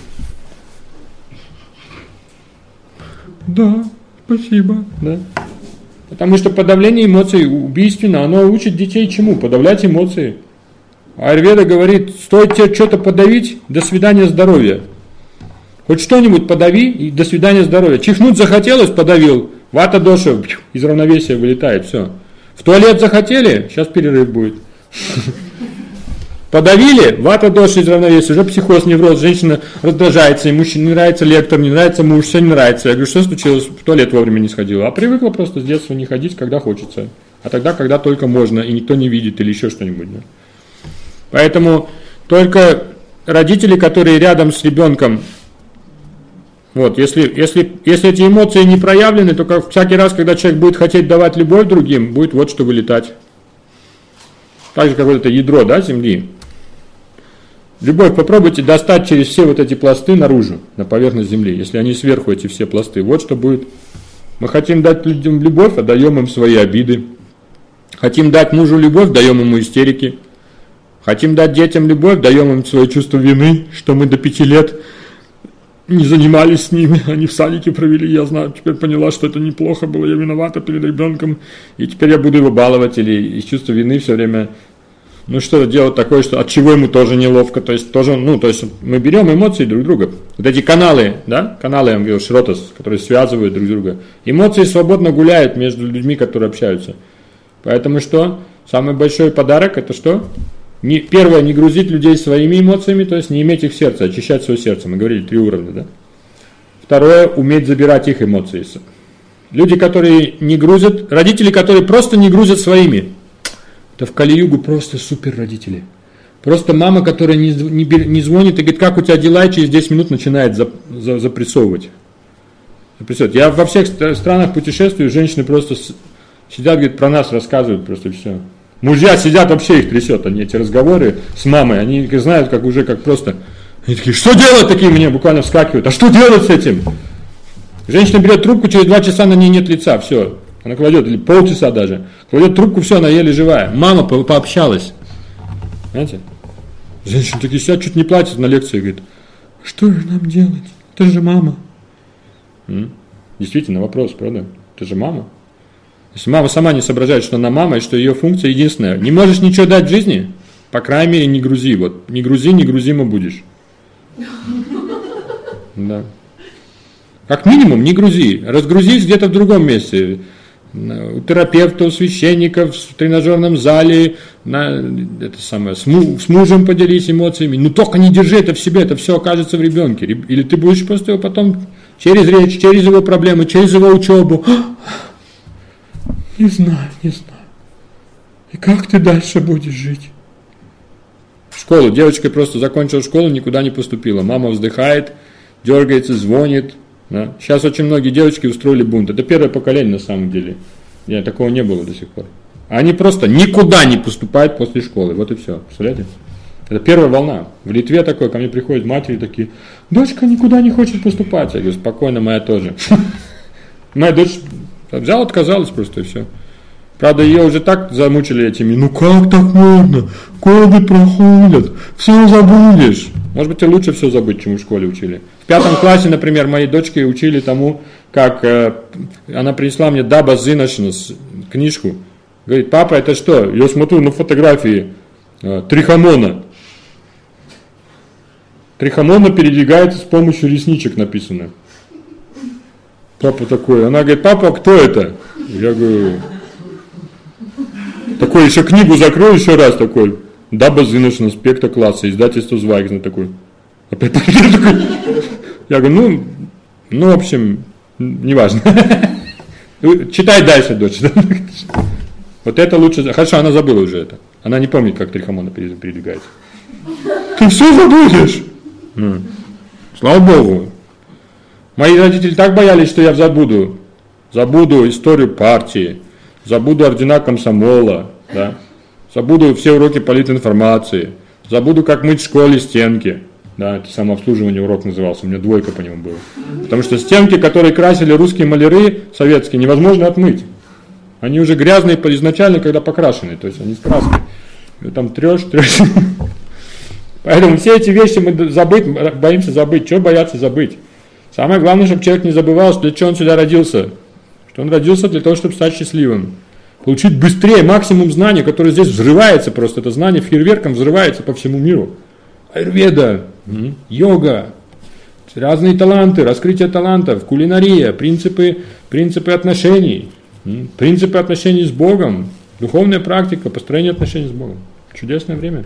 Да, спасибо. Да. Потому что подавление эмоций убийственно, оно учит детей чему? Подавлять эмоции. Аюрведа говорит, стоит тебе что-то подавить, до свидания, здоровья. Хоть что-нибудь подави, и до свидания, здоровья. Чихнуть захотелось, подавил. Вата доша из равновесия вылетает, все. В туалет захотели, сейчас перерыв будет. Подавили, вата доша из равновесия, уже психоз, невроз, женщина раздражается, ему не нравится лектор, не нравится муж, все не нравится. Я говорю, что случилось, в туалет вовремя не сходила. А привыкла просто с детства не ходить, когда хочется. А тогда, когда только можно, и никто не видит, или еще что-нибудь. Да? Поэтому только родители, которые рядом с ребенком, вот, если, если, если эти эмоции не проявлены, то как всякий раз, когда человек будет хотеть давать любовь другим, будет вот что вылетать. Так же, как вот это ядро, да, Земли. Любовь попробуйте достать через все вот эти пласты наружу, на поверхность Земли, если они сверху, эти все пласты. Вот что будет. Мы хотим дать людям любовь, а даем им свои обиды. Хотим дать мужу любовь, даем ему истерики. Хотим дать детям любовь, даем им свое чувство вины, что мы до пяти лет не занимались с ними, они в садике провели, я знаю, теперь поняла, что это неплохо было, я виновата перед ребенком, и теперь я буду его баловать, или из чувства вины все время, ну что-то делать такое, что от чего ему тоже неловко, то есть тоже, ну, то есть мы берем эмоции друг друга, вот эти каналы, да, каналы, я вам говорил, шротас, которые связывают друг друга, эмоции свободно гуляют между людьми, которые общаются, поэтому что, самый большой подарок, это что? Не, первое, не грузить людей своими эмоциями, то есть не иметь их в сердце, очищать свое сердце. Мы говорили три уровня, да? Второе, уметь забирать их эмоции. Люди, которые не грузят, родители, которые просто не грузят своими. Это в Кали-югу просто супер родители. Просто мама, которая не, не, не звонит и говорит, как у тебя дела, и через десять минут начинает за, за, запрессовывать. запрессовывать. Я во всех странах путешествую, женщины просто сидят, говорят, про нас рассказывают, просто все. Мужья сидят, вообще их трясет, они эти разговоры с мамой, они знают, как уже, как просто. Они такие, что делать, такие мне буквально вскакивают, а что делать с этим? Женщина берет трубку, через два часа на ней нет лица, все. Она кладет, или полчаса даже, кладет трубку, все, она еле живая. Мама по- пообщалась. Знаете? Женщины такие сидят, чуть не плачут на лекции, говорит, что же нам делать? Это же мама. М? Действительно, вопрос, правда? Это же мама. Если мама сама не соображает, что она мама, и что ее функция единственная. Не можешь ничего дать в жизни? По крайней мере, не грузи. Вот, не грузи, не грузимо будешь. Да. Как минимум, не грузи. Разгрузись где-то в другом месте. У терапевта, у священника, в тренажерном зале, на, это самое, с, му, с мужем поделись эмоциями. Но только не держи это в себе, это все окажется в ребенке. Или ты будешь просто его потом через речь, через его проблемы, через его учебу. Не знаю, не знаю. И как ты дальше будешь жить? Школу. Девочка просто закончила школу, никуда не поступила. Мама вздыхает, дергается, звонит. Да. Сейчас очень многие девочки устроили бунт. Это первое поколение на самом деле. Я, такого не было до сих пор. Они просто никуда не поступают после школы. Вот и все. Представляете? Это первая волна. В Литве такое, ко мне приходят матери такие, дочка никуда не хочет поступать. Я говорю, спокойно, моя тоже. Моя дочь взяла, отказалась просто и все. Правда, ее уже так замучили этими, ну как так можно? Годы проходят, все забудешь. Может быть, и лучше все забыть, чем в школе учили. В пятом классе, например, моей дочке учили тому, как э, она принесла мне Даба Зинашнус книжку. Говорит, папа, это что? Я смотрю на фотографии э, Трихомона. Трихомона передвигается с помощью ресничек, написано. Папа такой. Она говорит, папа, кто это? Я говорю, такой еще книгу закрою еще раз такой. Даба Зинашнус, пекта класса, издательство Звайгзна такой. Опять такой. Я говорю, ну, ну, в общем, неважно. Читай дальше, дочь. Вот это лучше. Хорошо, она забыла уже это. Она не помнит, как Трихомона передвигается. Ты все забудешь? Ну, слава Богу. Мои родители так боялись, что я забуду. Забуду историю партии, забуду ордена комсомола, да? Забуду все уроки политинформации, забуду, как мыть в школе стенки. Да, это самообслуживание урок назывался, у меня двойка по нему была. Потому что стенки, которые красили русские маляры советские, невозможно отмыть. Они уже грязные изначально, когда покрашены, то есть они с краской. И там трешь, трешь. Поэтому все эти вещи мы забыть, боимся забыть. Чего бояться забыть? Самое главное, чтобы человек не забывал, для чего он сюда родился. Что он родился для того, чтобы стать счастливым. Получить быстрее максимум знаний, которое здесь взрывается просто. Это знание фейерверком взрывается по всему миру. Аюрведа, йога, разные таланты, раскрытие талантов, кулинария, принципы, принципы отношений, принципы отношений с Богом, духовная практика, построение отношений с Богом. Чудесное время.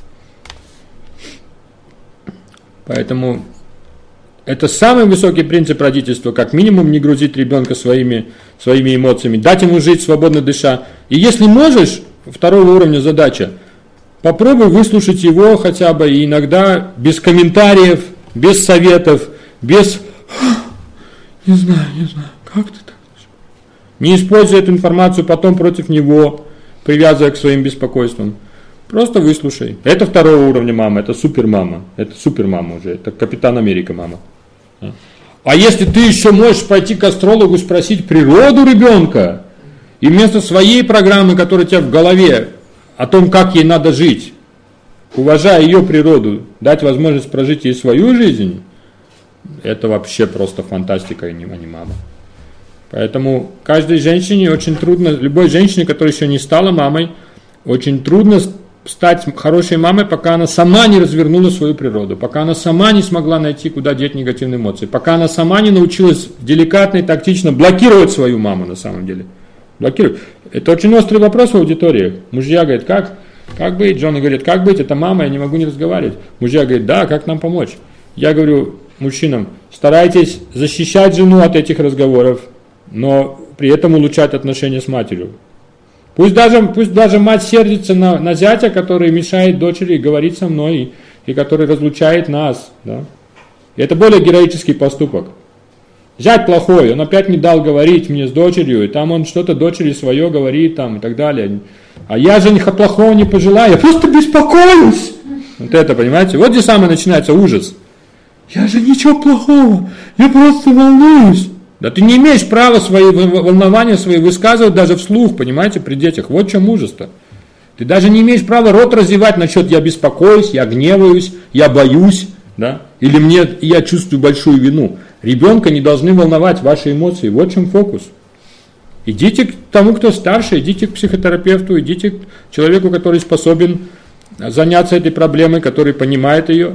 Поэтому это самый высокий принцип родительства, как минимум не грузить ребенка своими, своими эмоциями, дать ему жить свободно дыша. И если можешь, второго уровня задача, попробуй выслушать его хотя бы и иногда без комментариев, без советов, без «не знаю, не знаю, как ты так?» Не используй эту информацию потом против него, привязывая к своим беспокойствам. Просто выслушай. Это второго уровня мама, это супермама. Это супермама уже, это Капитан Америка мама. А если ты еще можешь пойти к астрологу спросить природу ребенка, и вместо своей программы, которая у тебя в голове, о том, как ей надо жить, уважая ее природу, дать возможность прожить ей свою жизнь, это вообще просто фантастика, а не мама. Поэтому каждой женщине очень трудно, любой женщине, которая еще не стала мамой, очень трудно стать хорошей мамой, пока она сама не развернула свою природу, пока она сама не смогла найти, куда деть негативные эмоции, пока она сама не научилась деликатно и тактично блокировать свою маму на самом деле. Блокировать. Это очень острый вопрос в аудитории. Мужья говорят, как, как быть? Жены говорят, как быть? Это мама, я не могу не разговаривать. Мужья говорят, да, как нам помочь? Я говорю мужчинам, старайтесь защищать жену от этих разговоров, но при этом улучшать отношения с матерью. Пусть даже, пусть даже мать сердится на, на зятя, который мешает дочери говорить со мной, и, и который разлучает нас. Да? И это более героический поступок. Зять плохой, он опять не дал говорить мне с дочерью, и там он что-то дочери свое говорит там, и так далее. А я же ничего плохого не пожелаю, я просто беспокоюсь. Вот это, понимаете? Вот где самый начинается ужас. Я же ничего плохого, я просто волнуюсь. Да ты не имеешь права свои волнования свои высказывать даже вслух, понимаете, при детях. Вот в чем ужас-то. Ты даже не имеешь права рот развивать насчет «я беспокоюсь», «я гневаюсь», «я боюсь», да? Или мне «я чувствую большую вину». Ребенка не должны волновать ваши эмоции. Вот в чем фокус. Идите к тому, кто старше, идите к психотерапевту, идите к человеку, который способен заняться этой проблемой, который понимает ее.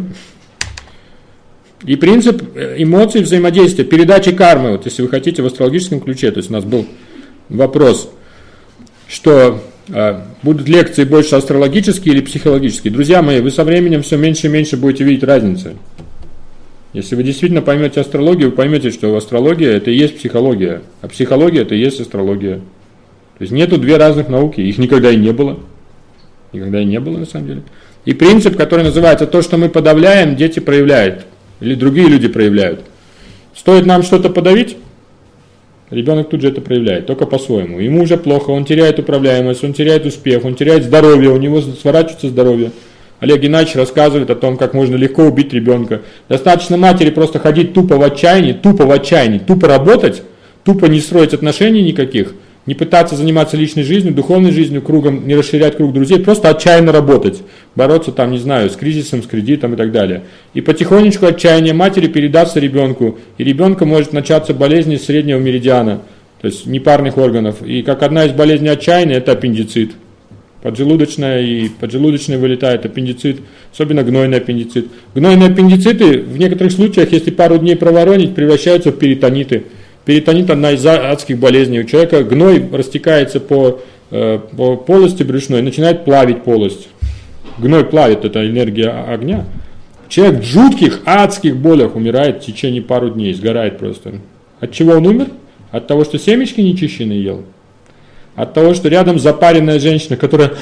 И принцип эмоций взаимодействия, передачи кармы, вот если вы хотите в астрологическом ключе, то есть у нас был вопрос, что э, будут лекции больше астрологические или психологические. Друзья мои, вы со временем все меньше и меньше будете видеть разницу. Если вы действительно поймете астрологию, вы поймете, что астрология это и есть психология, а психология это и есть астрология. То есть нету две разных науки, их никогда и не было. Никогда и не было на самом деле. И принцип, который называется то, что мы подавляем, дети проявляют. Или другие люди проявляют. Стоит нам что-то подавить, ребенок тут же это проявляет, только по-своему. Ему уже плохо, он теряет управляемость, он теряет успех, он теряет здоровье, у него сворачивается здоровье. Олег Геннадьевич рассказывает о том, как можно легко убить ребенка. Достаточно матери просто ходить тупо в отчаянии, тупо в отчаянии, тупо работать, тупо не строить отношений никаких, не пытаться заниматься личной жизнью, духовной жизнью, кругом, не расширять круг друзей, просто отчаянно работать, бороться там, не знаю, с кризисом, с кредитом и так далее. И потихонечку отчаяние матери передастся ребенку, и ребенка может начаться болезнь среднего меридиана, то есть непарных органов. И как одна из болезней отчаяния это аппендицит. Поджелудочная и поджелудочная вылетает аппендицит, особенно гнойный аппендицит. Гнойные аппендициты в некоторых случаях, если пару дней проворонить, превращаются в перитониты. Перитонит – одна из адских болезней. У человека гной растекается по, э, по полости брюшной, начинает плавить полость. Гной плавит, это энергия огня. Человек в жутких, адских болях умирает в течение пару дней, сгорает просто. От чего он умер? От того, что семечки нечищенные ел. От того, что рядом запаренная женщина, которая...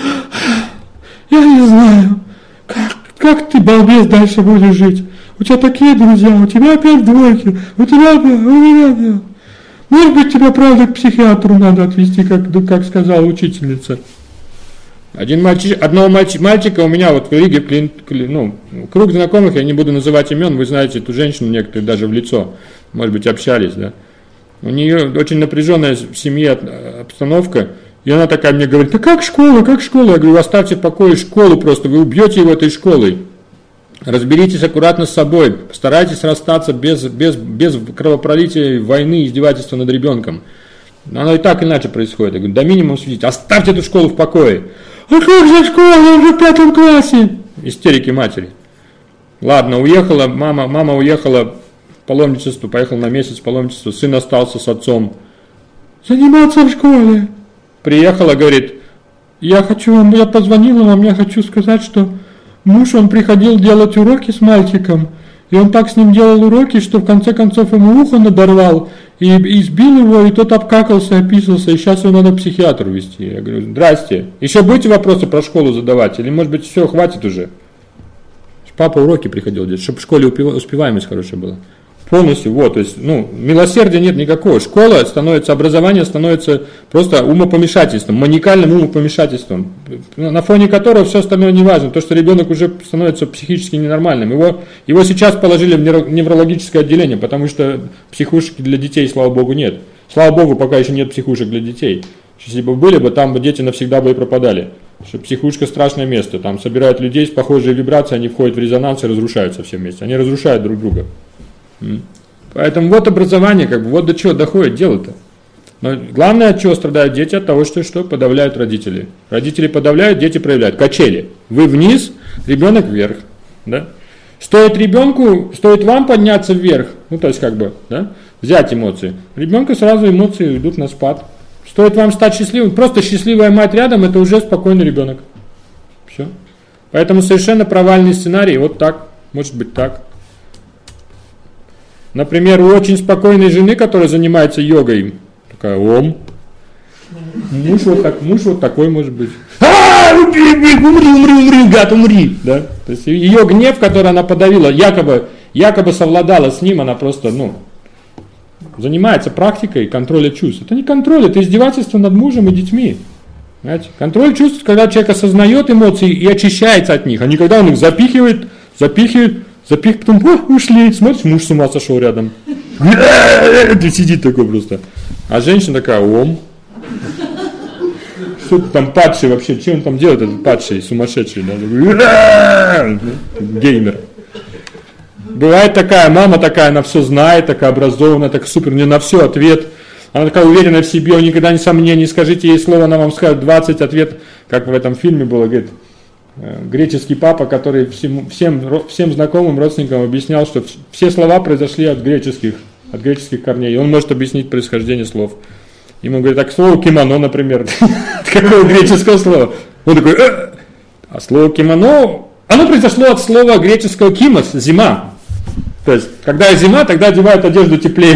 Я не знаю, как, как ты, балбес, дальше будешь жить? У тебя такие друзья, у тебя опять двойки, у тебя опять, у меня опять. Может быть, тебя, правда, к психиатру надо отвезти, как, как сказала учительница. Один мальчик, одного мальчика, мальчика у меня вот в Риге, клин, клин, ну, круг знакомых, я не буду называть имен, вы знаете эту женщину, некоторые даже в лицо, может быть, общались, да. У нее очень напряженная в семье обстановка, и она такая мне говорит: да как школа, как школа? Я говорю: оставьте в покое школу просто, вы убьете его этой школой. Разберитесь аккуратно с собой, постарайтесь расстаться без, без, без кровопролития, войны, издевательства над ребенком. Оно и так иначе происходит. Я говорю: до минимума сведите, оставьте эту школу в покое. А как же школа, он же в пятом классе. Истерики матери. Ладно, уехала, мама, мама уехала в паломничество, поехала на месяц в паломничество, сын остался с отцом. Заниматься в школе. Приехала, говорит: я хочу вам, я позвонила вам, я хочу сказать, что муж, он приходил делать уроки с мальчиком, и он так с ним делал уроки, что в конце концов ему ухо надорвал, и избил его, и тот обкакался, описался, и сейчас его надо к психиатру везти. Я говорю: здрасте, еще будете вопросы про школу задавать, или может быть все, хватит уже? Папа уроки приходил делать, чтобы в школе успеваемость хорошая была. Полностью, вот, то есть, ну, милосердия нет никакого. Школа становится, образование становится просто умопомешательством, маниакальным умопомешательством, на фоне которого все остальное не важно. То, что ребенок уже становится психически ненормальным. Его, его сейчас положили в неврологическое отделение, потому что психушек для детей, слава богу, нет. Слава богу, пока еще нет психушек для детей. Если бы были бы, там бы дети навсегда бы и пропадали. Что психушка страшное место. Там собирают людей с похожей вибрацией, они входят в резонанс и разрушаются все вместе. Они разрушают друг друга. Поэтому вот образование, как бы, вот до чего доходит дело-то. Но главное, от чего страдают дети, от того, что, что подавляют родители. Родители подавляют, дети проявляют. Качели. Вы вниз, ребенок вверх. Да? Стоит ребенку, стоит вам подняться вверх, ну то есть как бы, да, взять эмоции. Ребенка сразу эмоции идут на спад. Стоит вам стать счастливым, просто счастливая мать рядом, это уже спокойный ребенок. Все. Поэтому совершенно провальный сценарий, вот так, может быть так. Например, у очень спокойной жены, которая занимается йогой, Такая, ом. Муж вот, так, муж вот такой может быть. А, умри, умри, умри, умри, гад, умри. Да? То есть ее гнев, который она подавила, якобы, якобы совладала с ним, она просто, ну, занимается практикой контроля чувств. Это не контроль, это издевательство над мужем и детьми. Понимаете? Контроль чувств, когда человек осознает эмоции и очищается от них, а не когда он их запихивает, запихивает, запихивает, потом о, ушли, смотришь, муж с ума сошел рядом. Ты сидит такой просто. А женщина такая, ом. Что там падший вообще, что он там делает, этот падший, сумасшедший, да? Геймер. Бывает такая, мама такая, она все знает, такая образованная, так супер, у нее на все ответ. Она такая уверенная в себе, у нее никогда не сомнений, скажите ей слово, она вам скажет двадцать ответ, как в этом фильме было, говорит, греческий папа, который всем, всем, всем знакомым родственникам объяснял, что все слова произошли от греческих, от греческих корней, и он может объяснить происхождение слов. Ему говорят, так слово кимоно, например, какое греческое слово? Он такой, э! А слово кимоно, оно произошло от слова греческого кимос, зима. То есть, когда зима, тогда одевают одежду теплее.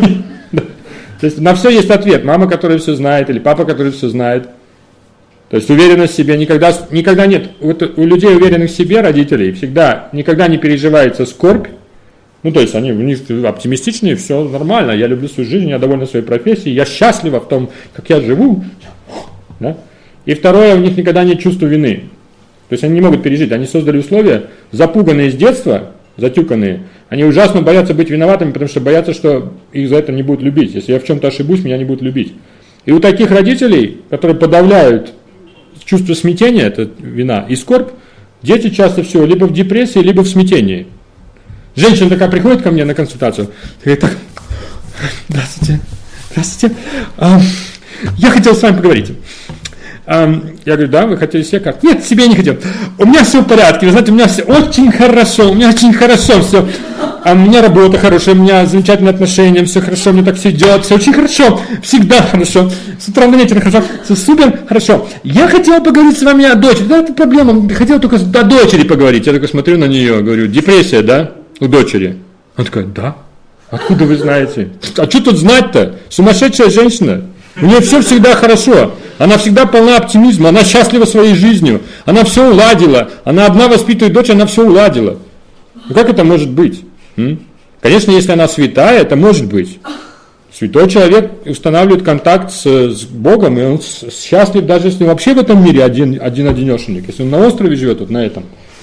То есть, на все есть ответ. Мама, которая все знает, или папа, который все знает. То есть, уверенность в себе никогда, никогда нет. У людей, уверенных в себе, родителей, всегда, никогда не переживается скорбь. Ну, то есть, они у них оптимистичные, все нормально, я люблю свою жизнь, я довольна своей профессией, я счастлива в том, как я живу. Да? И второе, у них никогда нет чувства вины. То есть, они не могут пережить, они создали условия, запуганные с детства, затюканные, они ужасно боятся быть виноватыми, потому что боятся, что их за это не будут любить. Если я в чем-то ошибусь, меня не будут любить. И у таких родителей, которые подавляют чувство смятения, это вина, и скорбь, дети часто всего либо в депрессии, либо в смятении. Женщина такая приходит ко мне на консультацию, говорит, так, здравствуйте, здравствуйте, а, я хотел с вами поговорить. А, я говорю, да, вы хотели себе как? Нет, себе не хотел. У меня все в порядке, вы знаете, у меня все очень хорошо, у меня очень хорошо все. А у меня работа хорошая, у меня замечательные отношения, все хорошо, мне так все идет, все очень хорошо, всегда хорошо, с утра до вечера хорошо, все супер хорошо. Я хотел поговорить с вами о дочери, да, это проблема, хотел только о дочери поговорить. Я только смотрю на нее, говорю, депрессия, да, у дочери? Она такая, да. Откуда вы знаете? А что тут знать-то? Сумасшедшая женщина. У нее все всегда хорошо. Она всегда полна оптимизма, она счастлива своей жизнью. Она все уладила. Она одна воспитывает дочь, она все уладила. Ну как это может быть? М? Конечно, если она святая, это может быть. Святой человек устанавливает контакт с, с Богом, и он счастлив, даже если вообще в этом мире один, один-одинешенек. Если он на острове живет, вот на этом.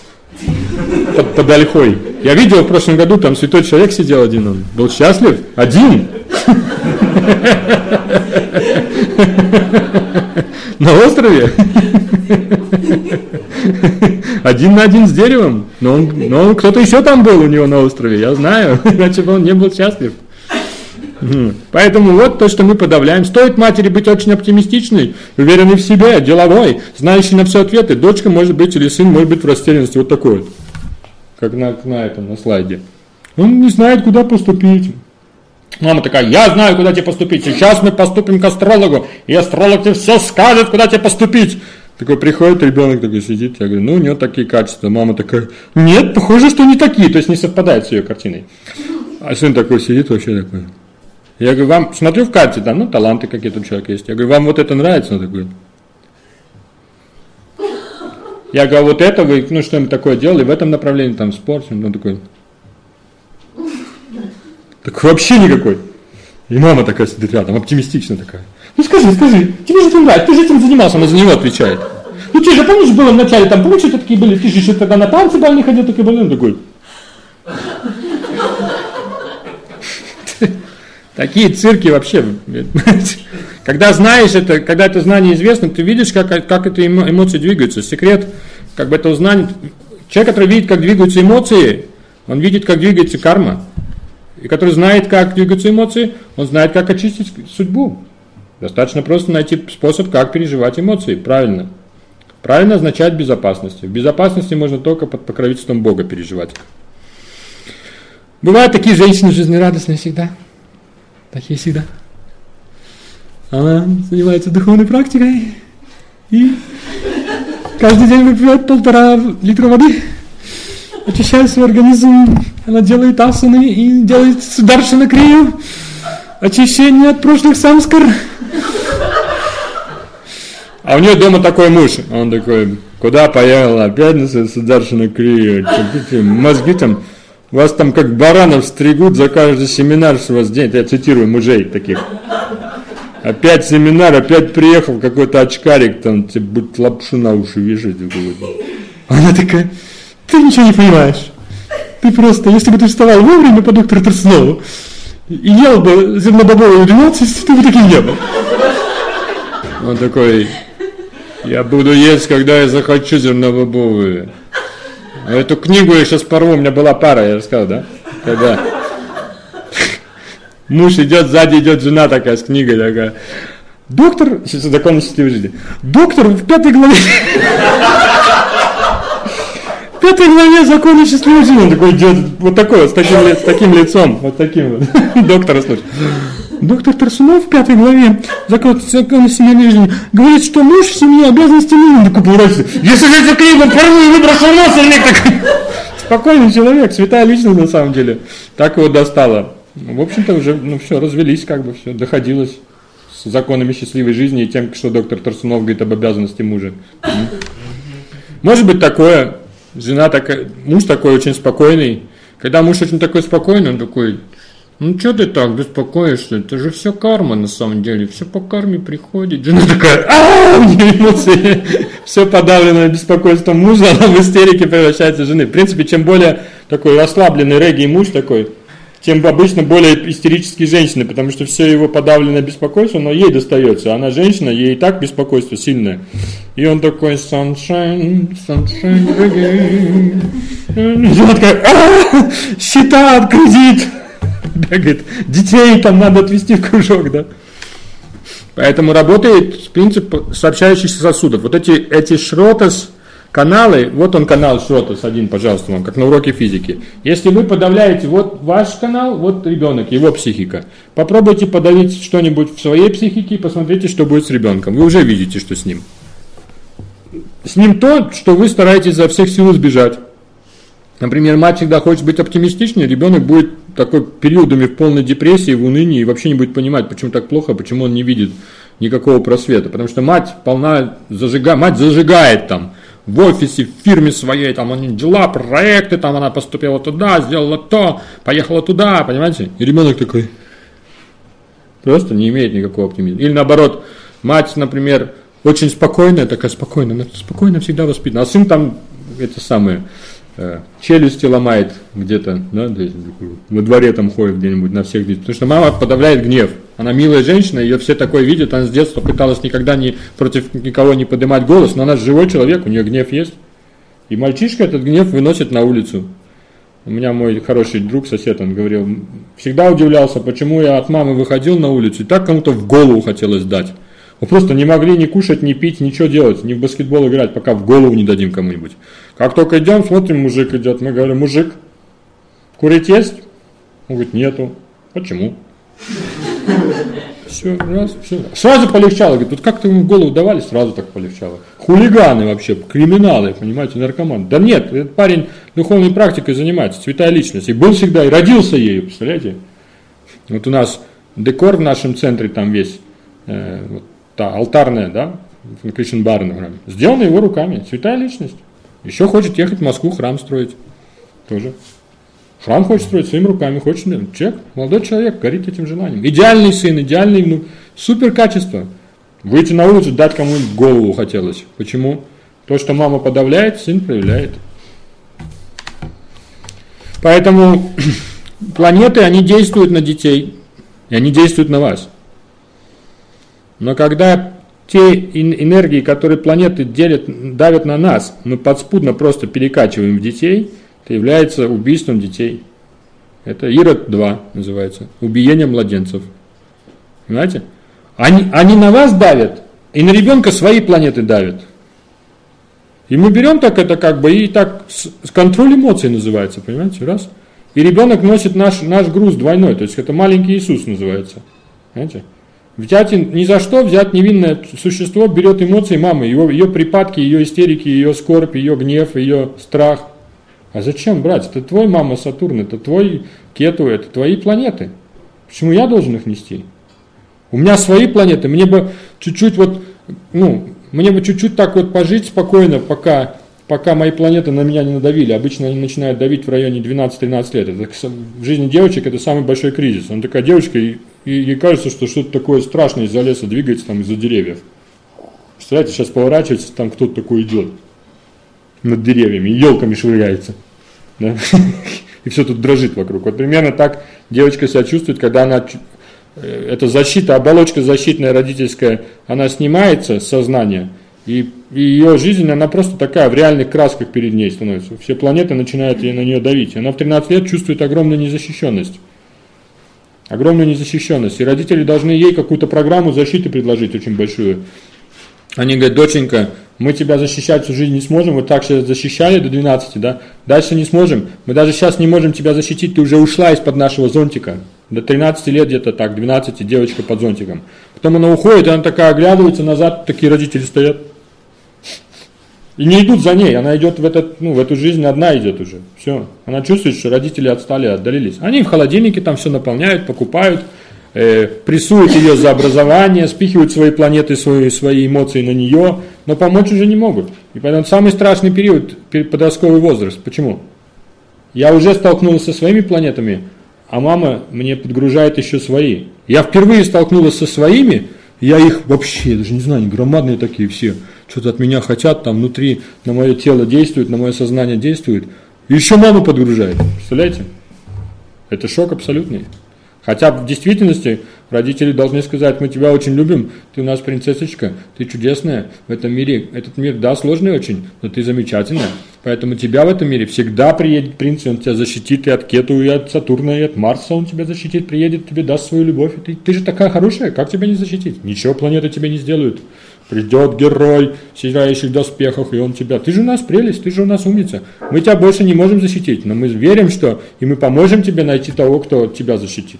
Под, под Ольхой. Я видел в прошлом году, там святой человек сидел один, он был счастлив, один. На острове. Один на один с деревом. Но, он, но он, кто-то еще там был у него на острове, я знаю, иначе бы он не был счастлив. Поэтому вот то, что мы подавляем. Стоит матери быть очень оптимистичной, уверенной в себе, деловой, знающей на все ответы. Дочка может быть или сын может быть в растерянности. Вот такой вот. Как на, на этом, на слайде. Он не знает, куда поступить. Мама такая, я знаю, куда тебе поступить. Сейчас мы поступим к астрологу, и астролог тебе все скажет, куда тебе поступить. Такой приходит ребенок, такой сидит, я говорю, ну у него такие качества. Мама такая, нет, похоже, что не такие, то есть не совпадает с ее картиной. А сын такой сидит вообще такой. Я говорю, вам, смотрю в карте, там, ну, таланты какие-то у человека есть. Я говорю, вам вот это нравится? Он такой. Я говорю, вот это вы, ну, что-нибудь такое делали в этом направлении, там, спорт, он такой. Так вообще никакой. И мама такая сидит рядом, оптимистичная такая. Ну, скажи, скажи, тебе же это нравится, ты же этим занимался, она за него отвечает. Ну, ты же, помнишь, было в начале, там, помнишь, что такие были, ты же еще тогда на танцы бальные ходил, такой был, он такой. Такие цирки вообще. Когда знаешь это, когда это знание известно, ты видишь, как, как эти эмоции двигаются. Секрет, как бы этого знания. Человек, который видит, как двигаются эмоции, он видит, как двигается карма. И который знает, как двигаются эмоции, он знает, как очистить судьбу. Достаточно просто найти способ, как переживать эмоции. Правильно. Правильно означает безопасность. В безопасности можно только под покровительством Бога переживать. Бывают такие женщины жизнерадостные всегда. Такие всегда. Она занимается духовной практикой и каждый день выпивает полтора литра воды, очищает свой организм. Она делает асаны и делает сударшана крию. очищение от прошлых самскар. А у нее дома такой муж, он такой, куда поехала, опять на Сударшина Крию, мозги там, вас там как баранов стригут за каждый семинар, что у вас день, я цитирую мужей таких. Опять семинар, опять приехал какой-то очкарик, там, тебе будет лапшу на уши вешать. Она такая, ты ничего не понимаешь. Ты просто, если бы ты вставал вовремя по доктору Торсунову и ел бы зернобобовую двенадцать, ты бы таким не был. Он такой, я буду есть, когда я захочу зернобобовую. А эту книгу я сейчас порву, у меня была пара, я рассказал, да? Когда муж идет, сзади идет жена такая с книгой, такая, доктор, сейчас закон счастливой жизни, доктор в пятой главе, в пятой главе закона счастливой жизни, он такой идет, вот такой, с таким, с таким лицом, вот таким вот, доктора слушает. Доктор Торсунов в пятой главе закона семейной жизни говорит, что муж в семье обязанности мужа. Такой поворачивается, если же эту книгу порву и выброшу в мусорник, такой спокойный человек, святая личность на самом деле, так его достало. В общем-то, уже, ну, все, развелись, как бы, все, доходилось с законами счастливой жизни и тем, что доктор Торсунов говорит об обязанности мужа. Может быть такое, жена такая, муж такой очень спокойный. Когда муж очень такой спокойный, он такой, ну, что ты так беспокоишься, это же все карма на самом деле, все по карме приходит. Жена такая, ааа, у нее эмоции, все подавленное беспокойством мужа, она в истерике превращается в жены. В принципе, чем более такой расслабленный регги муж такой, тем обычно более истерические женщины, потому что все его подавленное беспокойство, оно ей достается. Она женщина, ей и так беспокойство сильное. И он такой, sunshine, sunshine reggae. И она такая, ааа, счета, кредит. Бегает, детей там надо отвезти в кружок, да. Поэтому работает принцип сообщающихся сосудов. Вот эти, эти шротас каналы, вот он канал шротас один, пожалуйста, вам, как на уроке физики. Если вы подавляете вот ваш канал, вот ребенок, его психика. Попробуйте подавить что-нибудь в своей психике и посмотрите, что будет с ребенком. Вы уже видите, что с ним. С ним то, что вы стараетесь за всех сил избежать. Например, мать всегда хочет быть оптимистичнее, ребенок будет такой периодами в полной депрессии, в унынии и вообще не будет понимать, почему так плохо, почему он не видит никакого просвета. Потому что мать полна, зажига, мать зажигает там в офисе, в фирме своей, там они дела, проекты, там она поступила туда, сделала то, поехала туда, понимаете? И ребенок такой просто не имеет никакого оптимизма. Или наоборот, мать, например, очень спокойная, такая спокойная, она спокойно всегда воспитана, а сын там это самое... челюсти ломает где-то, да, во дворе там ходит где-нибудь на всех детей, потому что мама подавляет гнев, она милая женщина, ее все такое видят, она с детства пыталась никогда не, против никого не поднимать голос, но она же живой человек, у нее гнев есть, и мальчишка этот гнев выносит на улицу. У меня мой хороший друг, сосед, он говорил, всегда удивлялся, почему я от мамы выходил на улицу, и так кому-то в голову хотелось дать. Мы просто не могли ни кушать, ни пить, ничего делать, ни в баскетбол играть, пока в голову не дадим кому-нибудь. Как только идем, смотрим, мужик идет. Мы говорим, мужик, курить есть? Он говорит, нету. Почему? Все, раз, все. Сразу полегчало. Говорит, вот как-то ему в голову давали, сразу так полегчало. Хулиганы вообще, криминалы, понимаете, наркоманы. Да нет, этот парень духовной практикой занимается, святая личность. И был всегда, и родился ею, представляете? Вот у нас декор в нашем центре там весь, э, вот, та, алтарная, да, в Кришн Барна храме, сделана его руками, святая личность. Еще хочет ехать в Москву, храм строить. Тоже. Храм хочет строить своими руками. Хочет, человек, молодой человек, горит этим желанием. Идеальный сын, идеальный внук. Супер качество. Выйти на улицу, дать кому-нибудь голову хотелось. Почему? То, что мама подавляет, сын проявляет. Поэтому планеты, они действуют на детей. И они действуют на вас. Но когда те энергии, которые планеты делят, давят на нас, мы подспудно просто перекачиваем в детей, это является убийством детей. Это Ирод два называется, убиение младенцев. Понимаете? Они, они на вас давят, и на ребенка свои планеты давят. И мы берем так это как бы, и так, с, с контроль эмоций называется, понимаете, раз. И ребенок носит наш, наш груз двойной, то есть это маленький Иисус называется. Понимаете? Взять ни за что, взять невинное существо, берет эмоции мамы, ее, ее припадки, ее истерики, ее скорбь, ее гнев, ее страх. А зачем брать? Это твой мама Сатурн, это твой Кету, это твои планеты. Почему я должен их нести? У меня свои планеты, мне бы чуть-чуть вот, ну, мне бы чуть-чуть так вот пожить спокойно, пока, пока мои планеты на меня не надавили. Обычно они начинают давить в районе двенадцать-тринадцать лет. Это, в жизни девочек это самый большой кризис. Она такая девочка, и, и ей кажется, что что-то такое страшное из-за леса двигается, там, из-за деревьев. Представляете, сейчас поворачивается, там кто-то такой идет над деревьями, и елками швыряется. Да? И все тут дрожит вокруг. Вот примерно так девочка себя чувствует, когда она, эта защита, оболочка защитная родительская, она снимается с сознания, и, и ее жизнь, она просто такая в реальных красках перед ней становится. Все планеты начинают ей на нее давить. Она в тринадцать лет чувствует огромную незащищенность. Огромную незащищенность. И родители должны ей какую-то программу защиты предложить очень большую. Они говорят: доченька, мы тебя защищать всю жизнь не сможем, вот так сейчас защищали до двенадцати, да, дальше не сможем, мы даже сейчас не можем тебя защитить, ты уже ушла из-под нашего зонтика, до тринадцати лет где-то так, двенадцати, девочка под зонтиком. Потом она уходит, и она такая оглядывается назад, такие родители стоят, и не идут за ней, она идет в, этот, ну, в эту жизнь одна идет уже, все, она чувствует, что родители отстали, отдалились. Они в холодильнике там все наполняют, покупают, э, прессуют ее за образование, спихивают свои планеты, свои, свои эмоции на нее, но помочь уже не могут. И поэтому самый страшный период, подростковый возраст. Почему? Я уже столкнулся со своими планетами, а мама мне подгружает еще свои. Я впервые столкнулась со своими, я их вообще, даже не знаю, они громадные такие все, что-то от меня хотят, там внутри на мое тело действует, на мое сознание действует. И еще мама подгружает, представляете? Это шок абсолютный. Хотя в действительности родители должны сказать: мы тебя очень любим, ты у нас принцессочка, ты чудесная в этом мире. Этот мир, да, сложный очень, но ты замечательная. Поэтому тебя в этом мире всегда приедет принц, и он тебя защитит и от Кету, и от Сатурна, и от Марса он тебя защитит, приедет, тебе даст свою любовь. И ты, ты же такая хорошая, как тебя не защитить? Ничего планеты тебе не сделают. Придет герой в сияющих доспехах, и он тебя... Ты же у нас прелесть, ты же у нас умница. Мы тебя больше не можем защитить, но мы верим, что... И мы поможем тебе найти того, кто тебя защитит.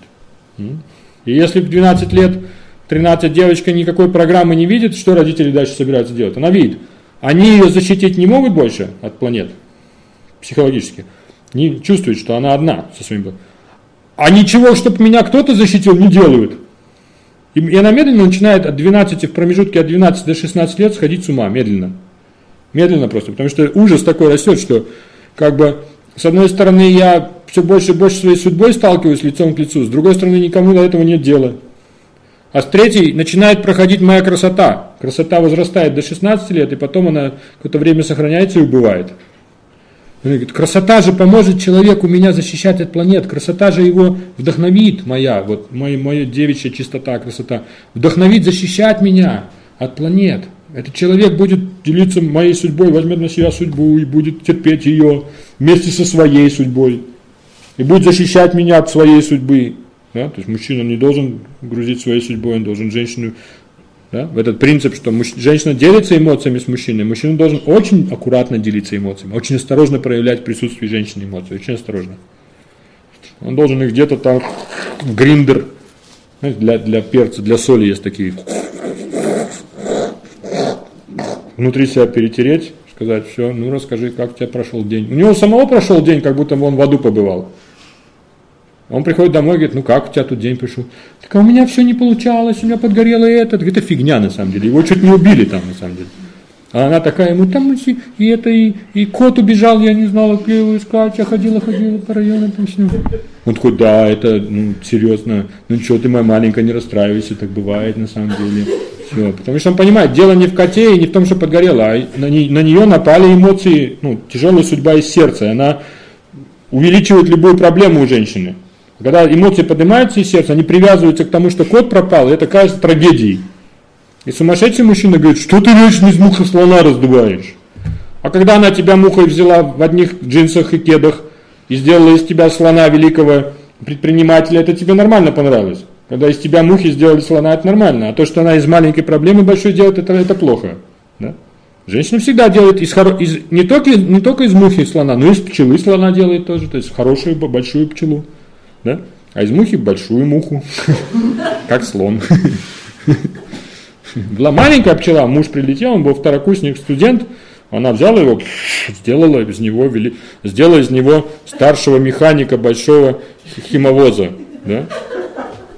И если в двенадцать лет, тринадцать девочка никакой программы не видит, что родители дальше собираются делать? Она видит. Они ее защитить не могут больше от планет, психологически. Не чувствуют, что она одна со своим... А ничего, чтобы меня кто-то защитил, не делают. И она медленно начинает от двенадцати, в промежутке от двенадцати до шестнадцати лет сходить с ума, медленно. Медленно просто, потому что ужас такой растет, что как бы с одной стороны я все больше и больше своей судьбой сталкиваюсь лицом к лицу, с другой стороны никому до этого нет дела. А с третьей начинает проходить моя красота. Красота возрастает до шестнадцати лет, и потом она какое-то время сохраняется и убывает. Она говорит: красота же поможет человеку меня защищать от планет, красота же его вдохновит, моя, вот моя, моя девичья чистота, красота, вдохновит защищать меня от планет. Этот человек будет делиться моей судьбой, возьмет на себя судьбу и будет терпеть ее вместе со своей судьбой. И будет защищать меня от своей судьбы. Да? То есть мужчина не должен грузить своей судьбой, он должен женщину... Да? Этот принцип, что муж... женщина делится эмоциями с мужчиной, мужчина должен очень аккуратно делиться эмоциями, очень осторожно проявлять в присутствии женщины эмоции, очень осторожно. Он должен их где-то там в гриндер, для, для перца, для соли есть такие, внутри себя перетереть, сказать: все, ну расскажи, как у тебя прошел день. У него самого прошел день, как будто он в аду побывал. Он приходит домой и говорит: ну как у тебя тут день пришел? Так а у меня все не получалось, у меня подгорело это. Это фигня на самом деле, его чуть не убили там на самом деле. А она такая ему: там и, и это, и, и кот убежал, я не знала, где его искать, я ходила, ходила по району. Там все. Он такой: да, это, ну, серьезно, ну что ты, моя маленькая, не расстраивайся, так бывает на самом деле. Все. Потому что он понимает, дело не в коте и не в том, что подгорело, а на, не, на нее напали эмоции, ну, тяжелая судьба из сердца, и она увеличивает любую проблему у женщины. Когда эмоции поднимаются из сердца, они привязываются к тому, что кот пропал, и это кажется трагедией. И сумасшедший мужчина говорит: что ты вечно из муха слона раздуваешь? А когда она тебя мухой взяла в одних джинсах и кедах и сделала из тебя слона великого предпринимателя, это тебе нормально понравилось. Когда из тебя мухи сделали слона, это нормально. А то, что она из маленькой проблемы большой делает, это, это плохо. Да? Женщина всегда делает из, из, не, только, не только из мухи слона, но и из пчелы слона делает тоже. То есть хорошую, большую пчелу. Да? А из мухи большую муху, как слон. Была маленькая пчела, муж прилетел, он был второкурсник, студент, она взяла его, сделала из него, сделала из него старшего механика большого химовоза. Да?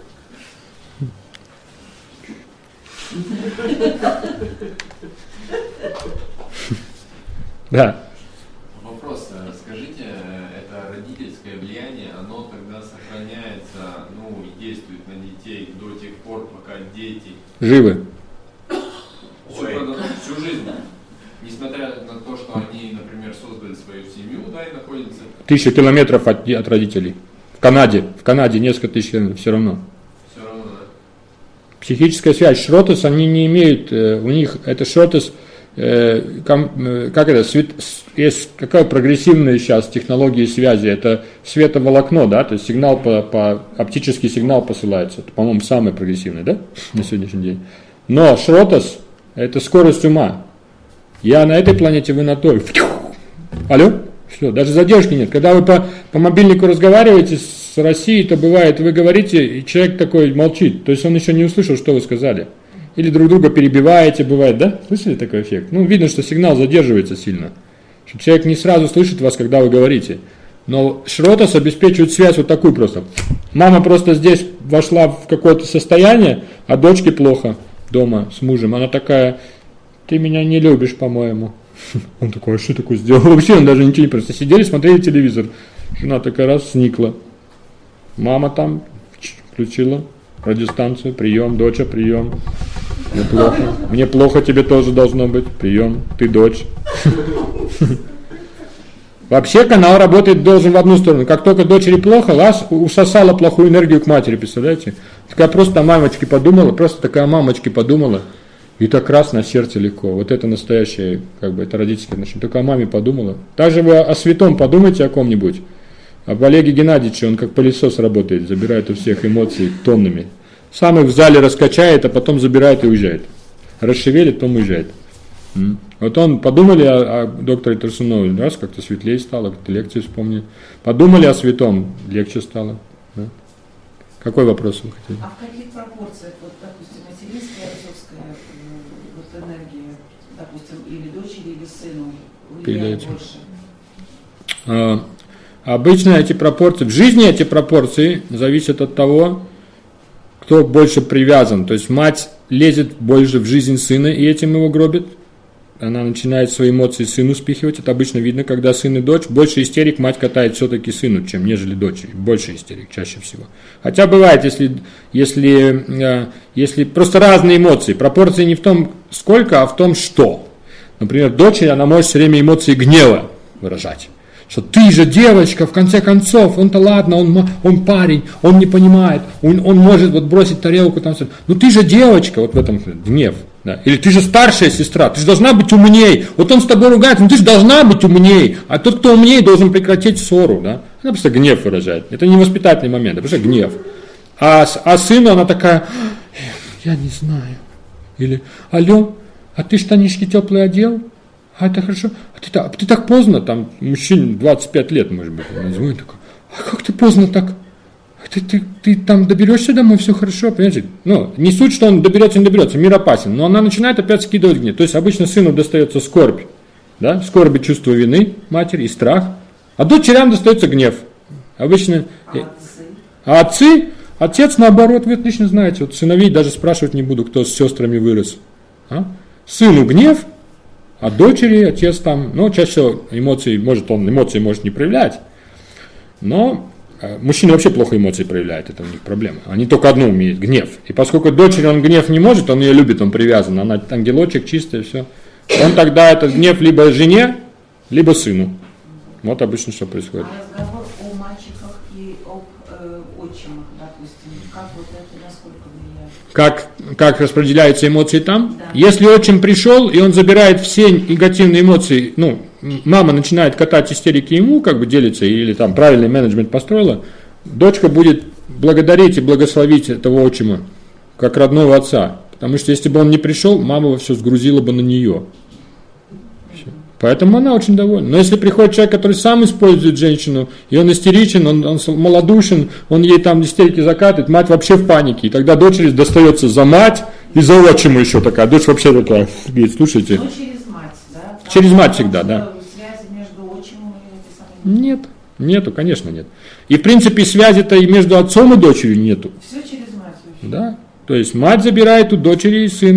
Да. Вопрос. Скажите, это родительское влияние, оно тогда сохраняется, ну, и действует на детей до тех пор, пока дети Живы. Всю, всю жизнь. Несмотря на то, что они, например, создали свою семью, да, и находятся... Тысяча километров от, от родителей. В Канаде. В Канаде несколько тысяч километров. Все равно. Все равно, да. Психическая связь. Шротес, они не имеют... У них это шротес... Э, ком, как это? Свет, есть какая прогрессивная сейчас технология связи? Это световолокно, да? То есть сигнал по, по... Оптический сигнал посылается. Это, по-моему, самый прогрессивный, да? На сегодняшний день. Но шротес – это скорость ума. Я на этой планете, вы на той. Алло? Все, даже задержки нет. Когда вы по, по мобильнику разговариваете с Россией, то бывает, вы говорите, и человек такой молчит. То есть он еще не услышал, что вы сказали. Или друг друга перебиваете, бывает, да? Слышали такой эффект? Ну, видно, что сигнал задерживается сильно. Что человек не сразу слышит вас, когда вы говорите. Но шротес обеспечивает связь вот такую просто. Мама просто здесь вошла в какое-то состояние, а дочке плохо дома с мужем. Она такая... Ты меня не любишь, по-моему. Он такой, а что такое сделал? Вообще он даже ничего не просто. Сидели, смотрели телевизор. Жена такая раз сникла. Мама там включила радиостанцию, прием, доча, прием. Мне плохо. Мне плохо, тебе тоже должно быть. Прием, ты дочь. Вообще канал работает должен в одну сторону. Как только дочери плохо, вас усосала плохую энергию к матери, представляете? Такая просто о мамочке подумала, просто такая о мамочке подумала. И так раз на сердце легко. Вот это настоящее, как бы, это родительское отношение. Только о маме подумала. Также вы о святом подумайте о ком-нибудь. Об Олеге Геннадьевиче, он как пылесос работает, забирает у всех эмоций тоннами. Сам их в зале раскачает, а потом забирает и уезжает. Расшевелит, потом уезжает. М? Вот он, подумали о, о докторе Турсунове, раз как-то светлее стало, как-то лекции вспомнили. Подумали о святом, легче стало. Да? Какой вопрос вы хотели? А в каких пропорциях, вот, допустим, материнская и отцовская вот, энергия, допустим, или дочери, или сыну, влияет больше? А, обычно эти пропорции, в жизни эти пропорции зависят от того, кто больше привязан. То есть мать лезет больше в жизнь сына и этим его гробит. Она начинает свои эмоции сыну спихивать. Это обычно видно, когда сын и дочь. Больше истерик мать катает все-таки сыну, чем нежели дочери. Больше истерик чаще всего. Хотя бывает, если, если, если просто разные эмоции. Пропорции не в том сколько, а в том что. Например, дочери, она может все время эмоции гнева выражать. Что ты же девочка, в конце концов, он-то ладно, он, он парень, он не понимает, он, он может вот бросить тарелку там. Ну ты же девочка, вот в этом гнев. Да. Или ты же старшая сестра, ты же должна быть умней. Вот он с тобой ругается, ну ты же должна быть умней. А тот, кто умнее, должен прекратить ссору. Да? Она просто гнев выражает. Это не воспитательный момент, это просто гнев. А, а сыну она такая, я не знаю. Или, алло, а ты штанишки теплые одел? А это хорошо. А ты, а ты так поздно, там мужчине двадцать пять лет, может быть, он звонит такой, а как ты поздно так? Ты, ты, ты там доберешься домой, все хорошо, понимаете? Ну, не суть, что он доберется, не доберется, мир опасен, но она начинает опять скидывать гнев. То есть обычно сыну достается скорбь, да, скорбь и чувство вины матери и страх, а дочерям достается гнев. Обычно. А отцы? А отцы, отец наоборот, вы отлично знаете, вот сыновей даже спрашивать не буду, кто с сестрами вырос. А? Сыну гнев, а дочери, отец там, ну, чаще всего эмоции, может, он эмоции может не проявлять, но э, мужчина вообще плохо эмоции проявляет, это у них проблема. Они только одну умеют, гнев. И поскольку дочери он гнев не может, он ее любит, он привязан, она ангелочек, чистая, все. Он тогда этот гнев либо жене, либо сыну. Вот обычно что происходит. А разговор о мальчиках и об э, отчимах, допустим, как вот это, насколько влияет? Как, как распределяются эмоции там? Да. Если отчим пришел, и он забирает все негативные эмоции, ну, мама начинает катать истерики ему, как бы делится, или там правильный менеджмент построила, дочка будет благодарить и благословить этого отчима, как родного отца. Потому что если бы он не пришел, мама все сгрузила бы на нее. Поэтому она очень довольна. Но если приходит человек, который сам использует женщину, и он истеричен, он, он малодушен, он ей там истерики закатывает, мать вообще в панике. И тогда дочери достается за мать и за отчима еще такая. Дочь вообще такая, говорит, слушайте. Но через мать, да? Через мать всегда, да. Связи между отчимом и этой самой... Нет, нету, конечно нет. И в принципе связи-то и между отцом и дочерью нету. Все через мать. Вообще. Да. То есть мать забирает у дочери и сына,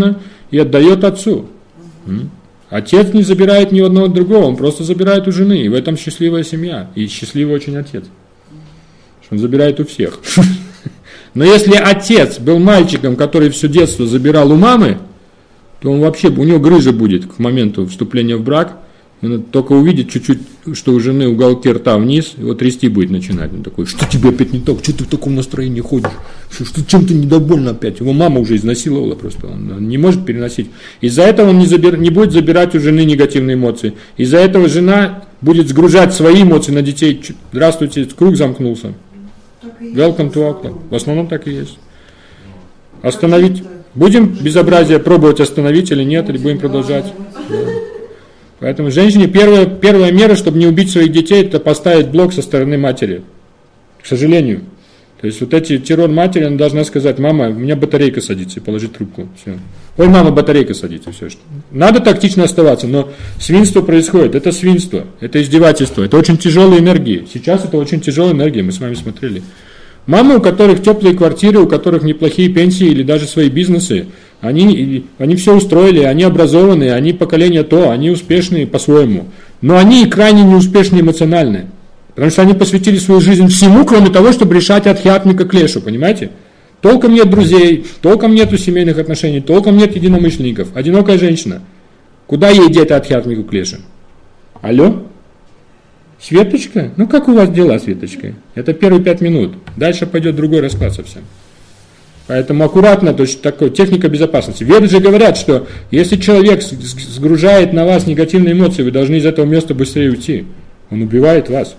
и отдает отцу. Отец не забирает ни одного другого, он просто забирает у жены, и в этом счастливая семья, и счастливый очень отец. Он забирает у всех. Но если отец был мальчиком, который все детство забирал у мамы, то он вообще, у него грыжа будет к моменту вступления в брак. Он только увидит чуть-чуть, что у жены уголки рта вниз, его трясти будет начинать. Он такой, что тебе опять не так, что ты в таком настроении ходишь, что, что чем ты недовольна опять. Его мама уже изнасиловала просто, он не может переносить. Из-за этого он не, забир, не будет забирать у жены негативные эмоции. Из-за этого жена будет сгружать свои эмоции на детей. Здравствуйте, круг замкнулся. Welcome to Auckland. В основном так и есть. Остановить. Будем безобразие пробовать остановить или нет, или будем продолжать? Да. Поэтому женщине первая, первая мера, чтобы не убить своих детей, это поставить блок со стороны матери. К сожалению. То есть вот эти террор матери, она должна сказать: мама, у меня батарейка садится, и положить трубку. Все. Ой, мама, батарейка садится. Все. Надо тактично оставаться, но свинство происходит. Это свинство, это издевательство, это очень тяжелые энергии. Сейчас это очень тяжелые энергии, мы с вами смотрели. Мамы, у которых теплые квартиры, у которых неплохие пенсии или даже свои бизнесы, они, они все устроили, они образованные, они поколение то, они успешные по-своему. Но они крайне неуспешны эмоционально. Потому что они посвятили свою жизнь всему, кроме того, чтобы решать адхьятмика клешу, понимаете? Толком нет друзей, толком нету семейных отношений, толком нет единомышленников. Одинокая женщина. Куда ей деть адхьятмику клешу? Алло? Светочка? Ну как у вас дела, Светочка? Это первые пять минут. Дальше пойдет другой расклад совсем. Поэтому аккуратно, то есть такой, техника безопасности. Веды же говорят, что если человек сгружает на вас негативные эмоции, вы должны из этого места быстрее уйти. Он убивает вас.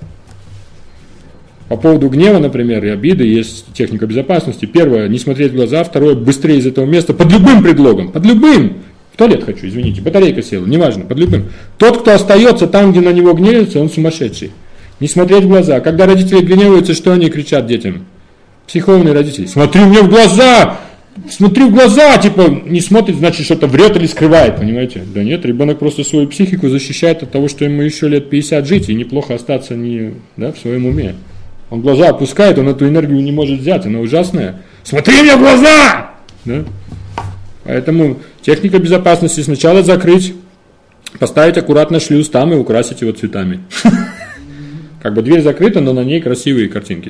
По поводу гнева, например, и обиды есть техника безопасности. Первое, не смотреть в глаза. Второе, быстрее из этого места, под любым предлогом, под любым. В туалет хочу, извините, батарейка села, неважно, под любым. Тот, кто остается там, где на него гневается, он сумасшедший. Не смотреть в глаза. Когда родители гневаются, что они кричат детям? Психованные родители. Смотри мне в глаза! Смотри в глаза! Типа, не смотрит, значит, что-то врет или скрывает, понимаете? Да нет, ребенок просто свою психику защищает от того, что ему еще лет пятьдесят жить, и неплохо остаться не, да, в своем уме. Он глаза опускает, он эту энергию не может взять, она ужасная. Смотри мне в глаза! Да? Поэтому техника безопасности: сначала закрыть, поставить аккуратно шлюз там и украсить его цветами. Как бы дверь закрыта, но на ней красивые картинки.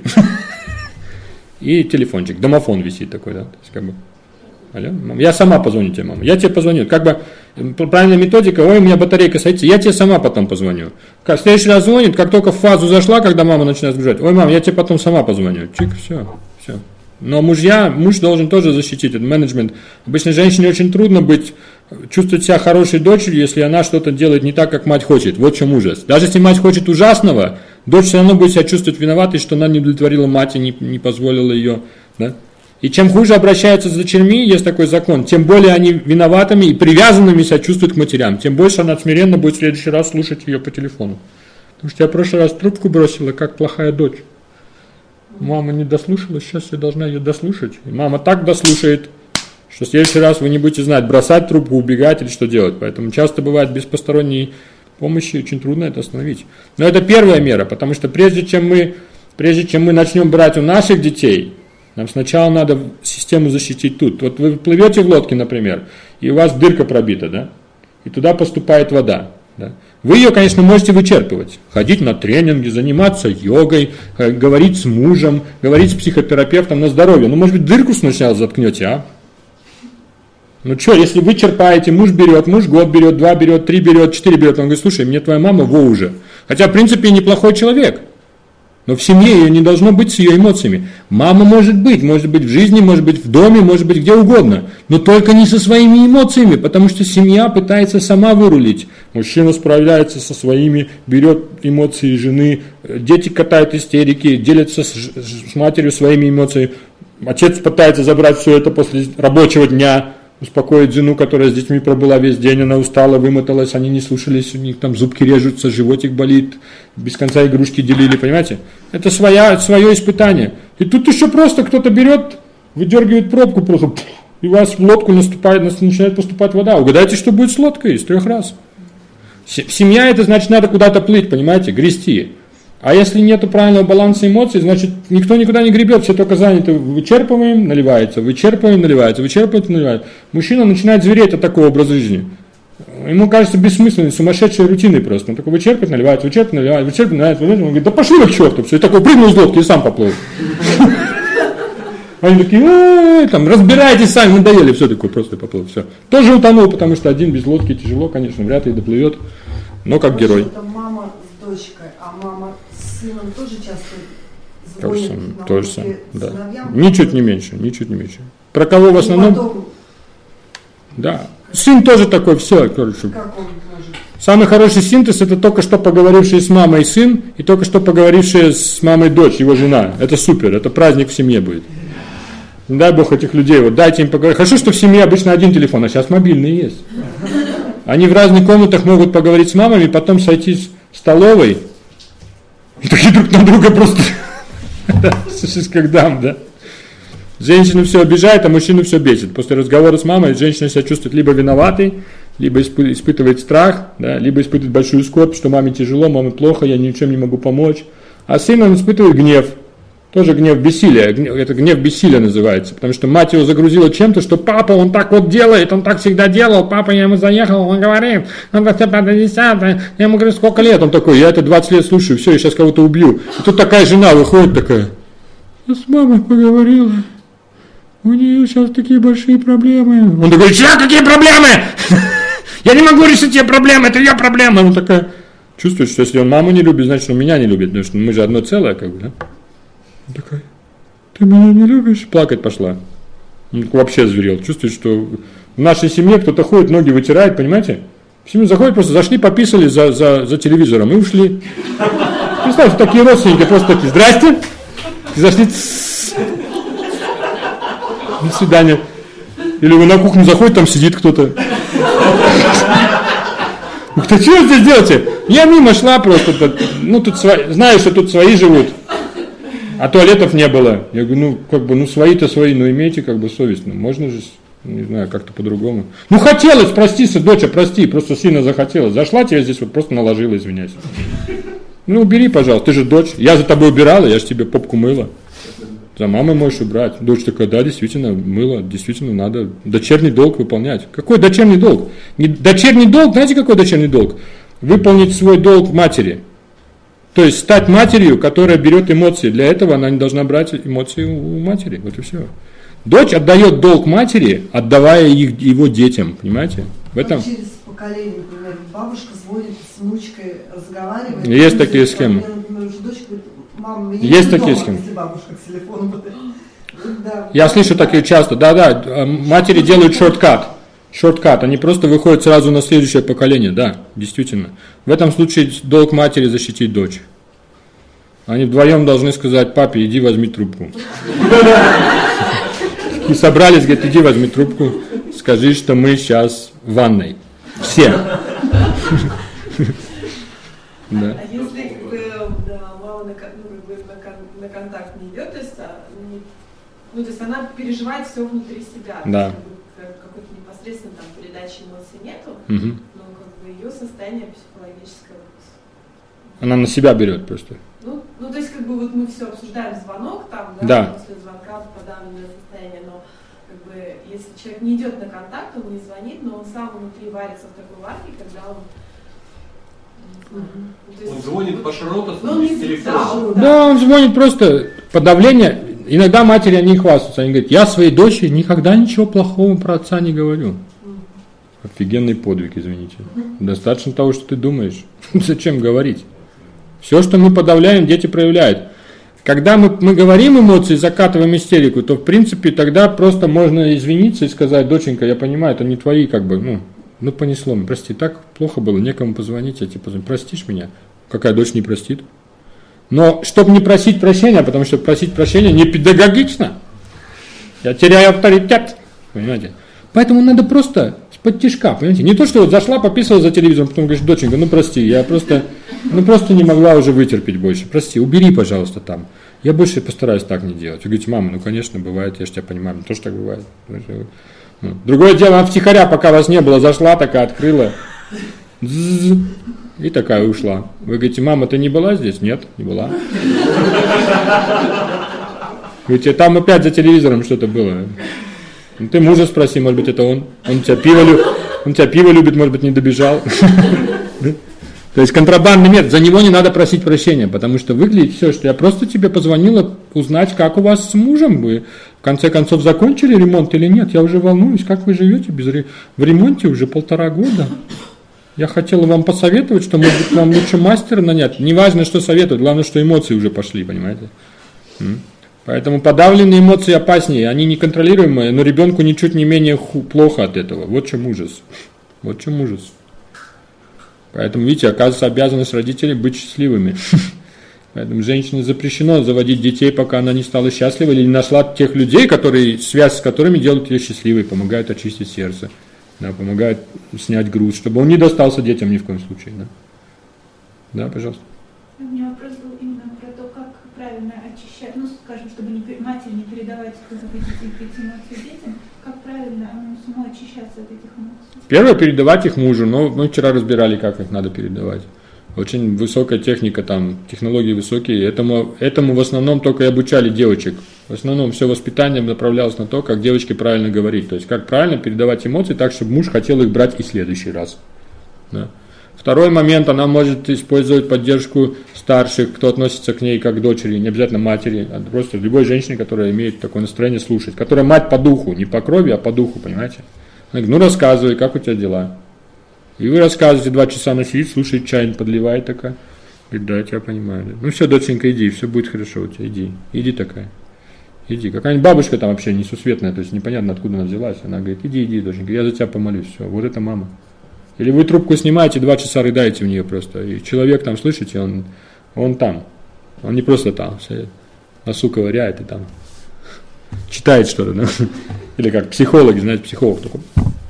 И телефончик, домофон висит такой, да. То есть, как бы, алло, мам, я сама позвоню тебе, мама. Я тебе позвоню. Как бы правильная методика: ой, у меня батарейка садится, я тебе сама потом позвоню. Как в следующий раз звонит, как только в фазу зашла, когда мама начинает сбежать: ой, мам, я тебе потом сама позвоню. Чик, все, все. Но мужья, муж должен тоже защитить этот менеджмент. Обычно женщине очень трудно быть, чувствовать себя хорошей дочерью, если она что-то делает не так, как мать хочет. Вот в чем ужас. Даже если мать хочет ужасного, дочь все равно будет себя чувствовать виноватой, что она не удовлетворила мать и не, не позволила ее. Да? И чем хуже обращаются с дочерьми, есть такой закон, тем более они виноватыми и привязанными себя чувствуют к матерям, тем больше она смиренно будет в следующий раз слушать ее по телефону. Потому что я в прошлый раз трубку бросила, как плохая дочь. Мама не дослушала, сейчас я должна ее дослушать. И мама так дослушает, что в следующий раз вы не будете знать, бросать трубку, убегать или что делать. Поэтому часто бывает без посторонней помощи очень трудно это остановить. Но это первая мера, потому что прежде чем мы, прежде чем мы начнем брать у наших детей, нам сначала надо систему защитить тут. Вот вы плывете в лодке, например, и у вас дырка пробита, да? И туда поступает вода. Да? Вы ее, конечно, можете вычерпывать, ходить на тренинги, заниматься йогой, говорить с мужем, говорить с психотерапевтом на здоровье. Ну, может быть, дырку сначала заткнете, а? Ну что, если вы черпаете, муж берет, муж год берет, два берет, три берет, четыре берет, он говорит: слушай, мне твоя мама во уже. Хотя, в принципе, неплохой человек. Но в семье ее не должно быть с ее эмоциями. Мама может быть, может быть в жизни, может быть в доме, может быть где угодно. Но только не со своими эмоциями, потому что семья пытается сама вырулить. Мужчина справляется со своими, берет эмоции жены, дети катают истерики, делятся с, с матерью своими эмоциями. Отец пытается забрать все это после рабочего дня, успокоить жену, которая с детьми пробыла весь день, она устала, вымоталась, они не слушались, у них там зубки режутся, животик болит, без конца игрушки делили, понимаете? Это своя, свое испытание. И тут еще просто кто-то берет, выдергивает пробку просто, и у вас в лодку наступает, начинает поступать вода. Угадайте, что будет с лодкой из трех раз. Семья — это значит, надо куда-то плыть, понимаете, грести. А если нет правильного баланса эмоций, значит, никто никуда не гребет, все только заняты. Вычерпываем, наливается, вычерпываем, наливается, вычерпываем, наливается. Мужчина начинает звереть от такого образа жизни. Ему кажется бессмысленной, сумасшедшей рутиной просто. Он такой вычерпывает, наливается, вычерпывает, наливается, вычерпывает, наливается. Он говорит, да пошли вы к черту. Все, и такой прыгнул из лодки и сам поплыл. Они такие, там, разбирайтесь сами, надоели, все такое, просто поплыл, все. Тоже утонул, потому что один без лодки тяжело, конечно, вряд ли доплывет, но как герой. Это мама с дочкой, а мама с сыном тоже часто То же звонит самое, на то же уроки самое, да. сыновьям? Ничуть не меньше, ничуть не меньше. Про кого в И основном? потом, Да. Сын тоже такой, все, короче. как он может? Самый хороший синтез — это только что поговоривший с мамой сын и только что поговорившая с мамой дочь, его жена. Это супер, это праздник в семье будет. Не дай Бог этих людей, вот дайте им поговорить. Хорошо, что в семье обычно один телефон, а сейчас мобильный есть. Они в разных комнатах могут поговорить с мамами, потом сойти в столовой и такие друг на друга просто как дам, да. Женщину все обижает, а мужчину все бесит. После разговора с мамой женщина себя чувствует либо виноватой, либо испытывает страх, да, либо испытывает большую скорбь, что маме тяжело, маме плохо, я ничем не могу помочь. А сын, он испытывает гнев. Тоже гнев бессилия, это гнев бессилия называется, потому что мать его загрузила чем-то, что папа, он так вот делает, он так всегда делал, папа, я ему заехал, он говорит, он так пятьдесят, я ему говорю, сколько лет, он такой, я это двадцать лет слушаю, все, я сейчас кого-то убью. И тут такая жена выходит такая, я с мамой поговорила, у нее сейчас такие большие проблемы. Он такой, что, какие проблемы? Я не могу решить ее проблемы, это ее проблемы. Он такая, чувствует, что если он маму не любит, значит он меня не любит, потому что мы же одно целое, как бы, да? Такой, ты меня не любишь? Плакать пошла. Он вообще зверел. Чувствует, что в нашей семье кто-то ходит, ноги вытирает, понимаете? В семью заходят, просто зашли, пописали за, за, за телевизором и ушли. Представьте, такие родственники просто такие, здрасте, и зашли, до свидания. Или вы на кухню заходите, там сидит кто-то. Кто, что здесь делаете? Я мимо шла просто, ну тут свои, знаю, что тут свои живут. А туалетов не было. Я говорю, ну, как бы, ну, свои-то свои, ну, имейте, как бы, совесть. Ну, можно же, не знаю, как-то по-другому. Ну, хотелось, прости, доча, прости, просто сильно захотелось. Зашла тебе здесь, вот просто наложила, извиняйся. Ну, убери, пожалуйста, ты же дочь. Я за тобой убирала, я же тебе попку мыла. За мамой можешь убрать. Дочь такая, да, действительно, мыла, действительно, надо дочерний долг выполнять. Какой дочерний долг? Не, дочерний долг, знаете, какой дочерний долг? Выполнить свой долг матери. То есть стать матерью, которая берет эмоции. Для этого она не должна брать эмоции у матери. Вот и все. Дочь отдает долг матери, отдавая их, его детям. Понимаете? В этом... Через поколение, например, бабушка звонит с внучкой, разговаривает. Есть такие схемы. Например, дочь говорит, мама, меня есть не такие дома, схемы. если бабушка к телефону будет. Да. Я слышу такие часто. Да-да, матери делают шорткат. Шорткат, они просто выходят сразу на следующее поколение, да, действительно. В этом случае долг матери защитить дочь. Они вдвоем должны сказать, папе, иди возьми трубку. И собрались, говорят, иди возьми трубку, скажи, что мы сейчас в ванной. Все. А если мама на контакт не идет, то есть, ну, то есть она переживает все внутри себя. Да. Какой-то непосредственно там передачи эмоций нету, угу. но как бы ее состояние психологическое. Она на себя берет просто. Ну, ну, то есть как бы вот мы все обсуждаем звонок там, да, да. после звонка подавленное состояние, но как бы если человек не идет на контакт, он не звонит, но он сам внутри варится в такой варке, когда он Угу. Он звонит по широту без телефона. Да, да, он звонит просто подавление. Иногда матери они хвастаются, они говорят, я своей дочери никогда ничего плохого про отца не говорю. Офигенный подвиг, извините. Достаточно того, что ты думаешь. Зачем говорить? Все, что мы подавляем, дети проявляют. Когда мы, мы говорим эмоции, закатываем истерику, то в принципе тогда просто можно извиниться и сказать, доченька, я понимаю, это не твои, как бы, ну, ну понесло, прости, так плохо было, некому позвонить, я тебе позвоню, простишь меня? Какая дочь не простит? Но чтобы не просить прощения, потому что просить прощения не педагогично, я теряю авторитет, понимаете? Поэтому надо просто с-под тишка, понимаете? Не то, что вот зашла, пописала за телевизором, потом говоришь, доченька, ну прости, я просто, ну просто не могла уже вытерпеть больше, прости, убери, пожалуйста, там. Я больше постараюсь так не делать. Вы говорите, мама, ну конечно, бывает, я же тебя понимаю, тоже так бывает. Другое дело, она втихаря, пока вас не было, зашла такая, открыла. И такая ушла. Вы говорите, мама, ты не была здесь? Нет, не была. Говорите, там опять за телевизором что-то было. Ну, ты мужа спроси, может быть, это он. Он тебя пиво, люб... он тебя пиво любит, может быть, не добежал. То есть контрабандный метод, за него не надо просить прощения, потому что выглядит все, что я просто тебе позвонила узнать, как у вас с мужем, вы в конце концов закончили ремонт или нет, я уже волнуюсь, как вы живете без ре... в ремонте уже полтора года. Я хотела вам посоветовать, что, может быть, вам лучше мастера нанять. Не важно, что советовать, главное, что эмоции уже пошли, понимаете? Поэтому подавленные эмоции опаснее, они неконтролируемые, но ребенку ничуть не менее ху- плохо от этого. Вот в чем ужас. Вот в чем ужас. Поэтому, видите, оказывается, обязанность родителей быть счастливыми. Поэтому женщине запрещено заводить детей, пока она не стала счастливой или не нашла тех людей, которые, связь с которыми делают ее счастливой, помогают очистить сердце, да, помогают снять груз, чтобы он не достался детям ни в коем случае. Да, да, пожалуйста. У меня вопрос был именно про то, как правильно очищать, ну, скажем, чтобы не, матери не передавать эти эмоции детям, как правильно самой очищаться от этих эмоций? Первое, передавать их мужу, но мы вчера разбирали, как их надо передавать. Очень высокая техника, там, технологии высокие, этому, этому в основном только и обучали девочек. В основном все воспитание направлялось на то, как девочке правильно говорить, то есть как правильно передавать эмоции так, чтобы муж хотел их брать и в следующий раз. Да. Второй момент, она может использовать поддержку старших, кто относится к ней как к дочери, не обязательно матери, а просто любой женщине, которая имеет такое настроение слушать, которая мать по духу, не по крови, а по духу, понимаете? Она говорит, ну рассказывай, как у тебя дела? И вы рассказываете, два часа она сидит, слушает, чай подливает такая. Говорит, да, я тебя понимаю. Да. Ну все, доченька, иди, все будет хорошо у тебя, иди, иди такая. Иди, какая-нибудь бабушка там вообще несусветная, то есть непонятно, откуда она взялась. Она говорит, иди, иди, доченька, я за тебя помолюсь, все, вот это мама. Или вы трубку снимаете, два часа рыдаете в нее просто. И человек там, слышите, он, он там. Он не просто там, носу ковыряет и там читает что-то. Да? Или как психологи, знаете, психолог такой.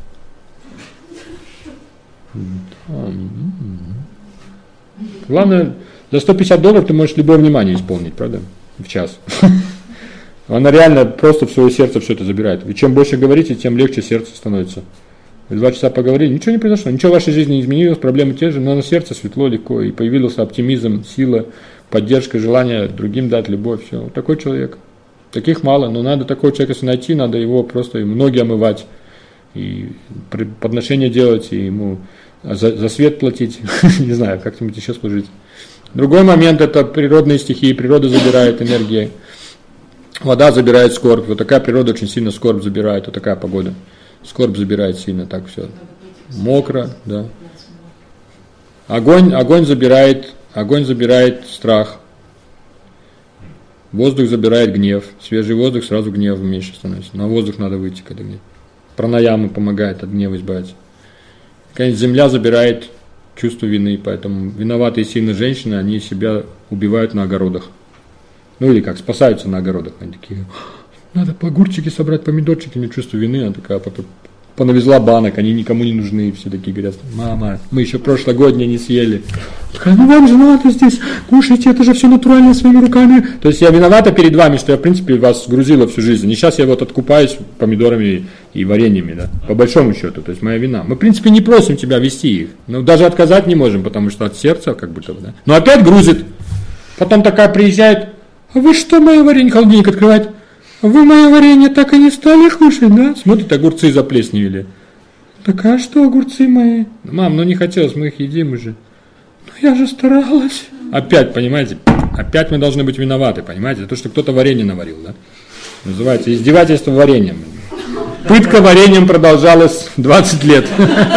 Главное, за сто пятьдесят долларов ты можешь любое внимание исполнить, правда? В час. Она реально просто в свое сердце все это забирает. И чем больше говорите, тем легче сердце становится. Вы два часа поговорили, ничего не произошло, ничего в вашей жизни не изменилось, проблемы те же, но на сердце светло, легко, и появился оптимизм, сила, поддержка, желание другим дать любовь, все. Вот такой человек. Таких мало, но надо такого человека, если найти, надо его просто ему ноги омывать, и подношения делать, и ему за, за свет платить, не знаю, как-нибудь еще служить. Другой момент – это природные стихии, природа забирает энергию, вода забирает скорбь, вот такая природа очень сильно скорбь забирает, вот такая погода. Скорбь забирает сильно, так все. Мокро, да. Огонь, огонь забирает, огонь забирает страх. Воздух забирает гнев. Свежий воздух, сразу гнев меньше становится. На воздух надо выйти, когда гнев. Пранаямы помогает от гнева избавиться. Конечно, земля забирает чувство вины, поэтому виноватые сильно женщины, они себя убивают на огородах. Ну или как, спасаются на огородах. Они такие... Надо огурчики собрать, помидорчики, не чувство вины, она такая понавезла банок, они никому не нужны, все такие говорят, мама, мы еще прошлогодние не съели. Такая, ну вам же надо здесь, кушайте, это же все натурально своими руками. То есть я виновата перед вами, что я в принципе вас грузила всю жизнь, и сейчас я вот откупаюсь помидорами и вареньями, да, по большому счету, то есть моя вина. Мы в принципе не просим тебя вести их, но даже отказать не можем, потому что от сердца как будто бы, да. Но опять грузит, потом такая приезжает, а вы что, мое варенье, холодильник открывает? Вы мое варенье так и не стали кушать, да? Смотрит, огурцы заплесневели. Так а что огурцы мои? Мам, ну не хотелось, мы их едим уже. Ну я же старалась. Опять, понимаете, опять мы должны быть виноваты, понимаете, за то, что кто-то варенье наварил, да? Называется издевательство вареньем. Пытка вареньем продолжалась двадцать лет.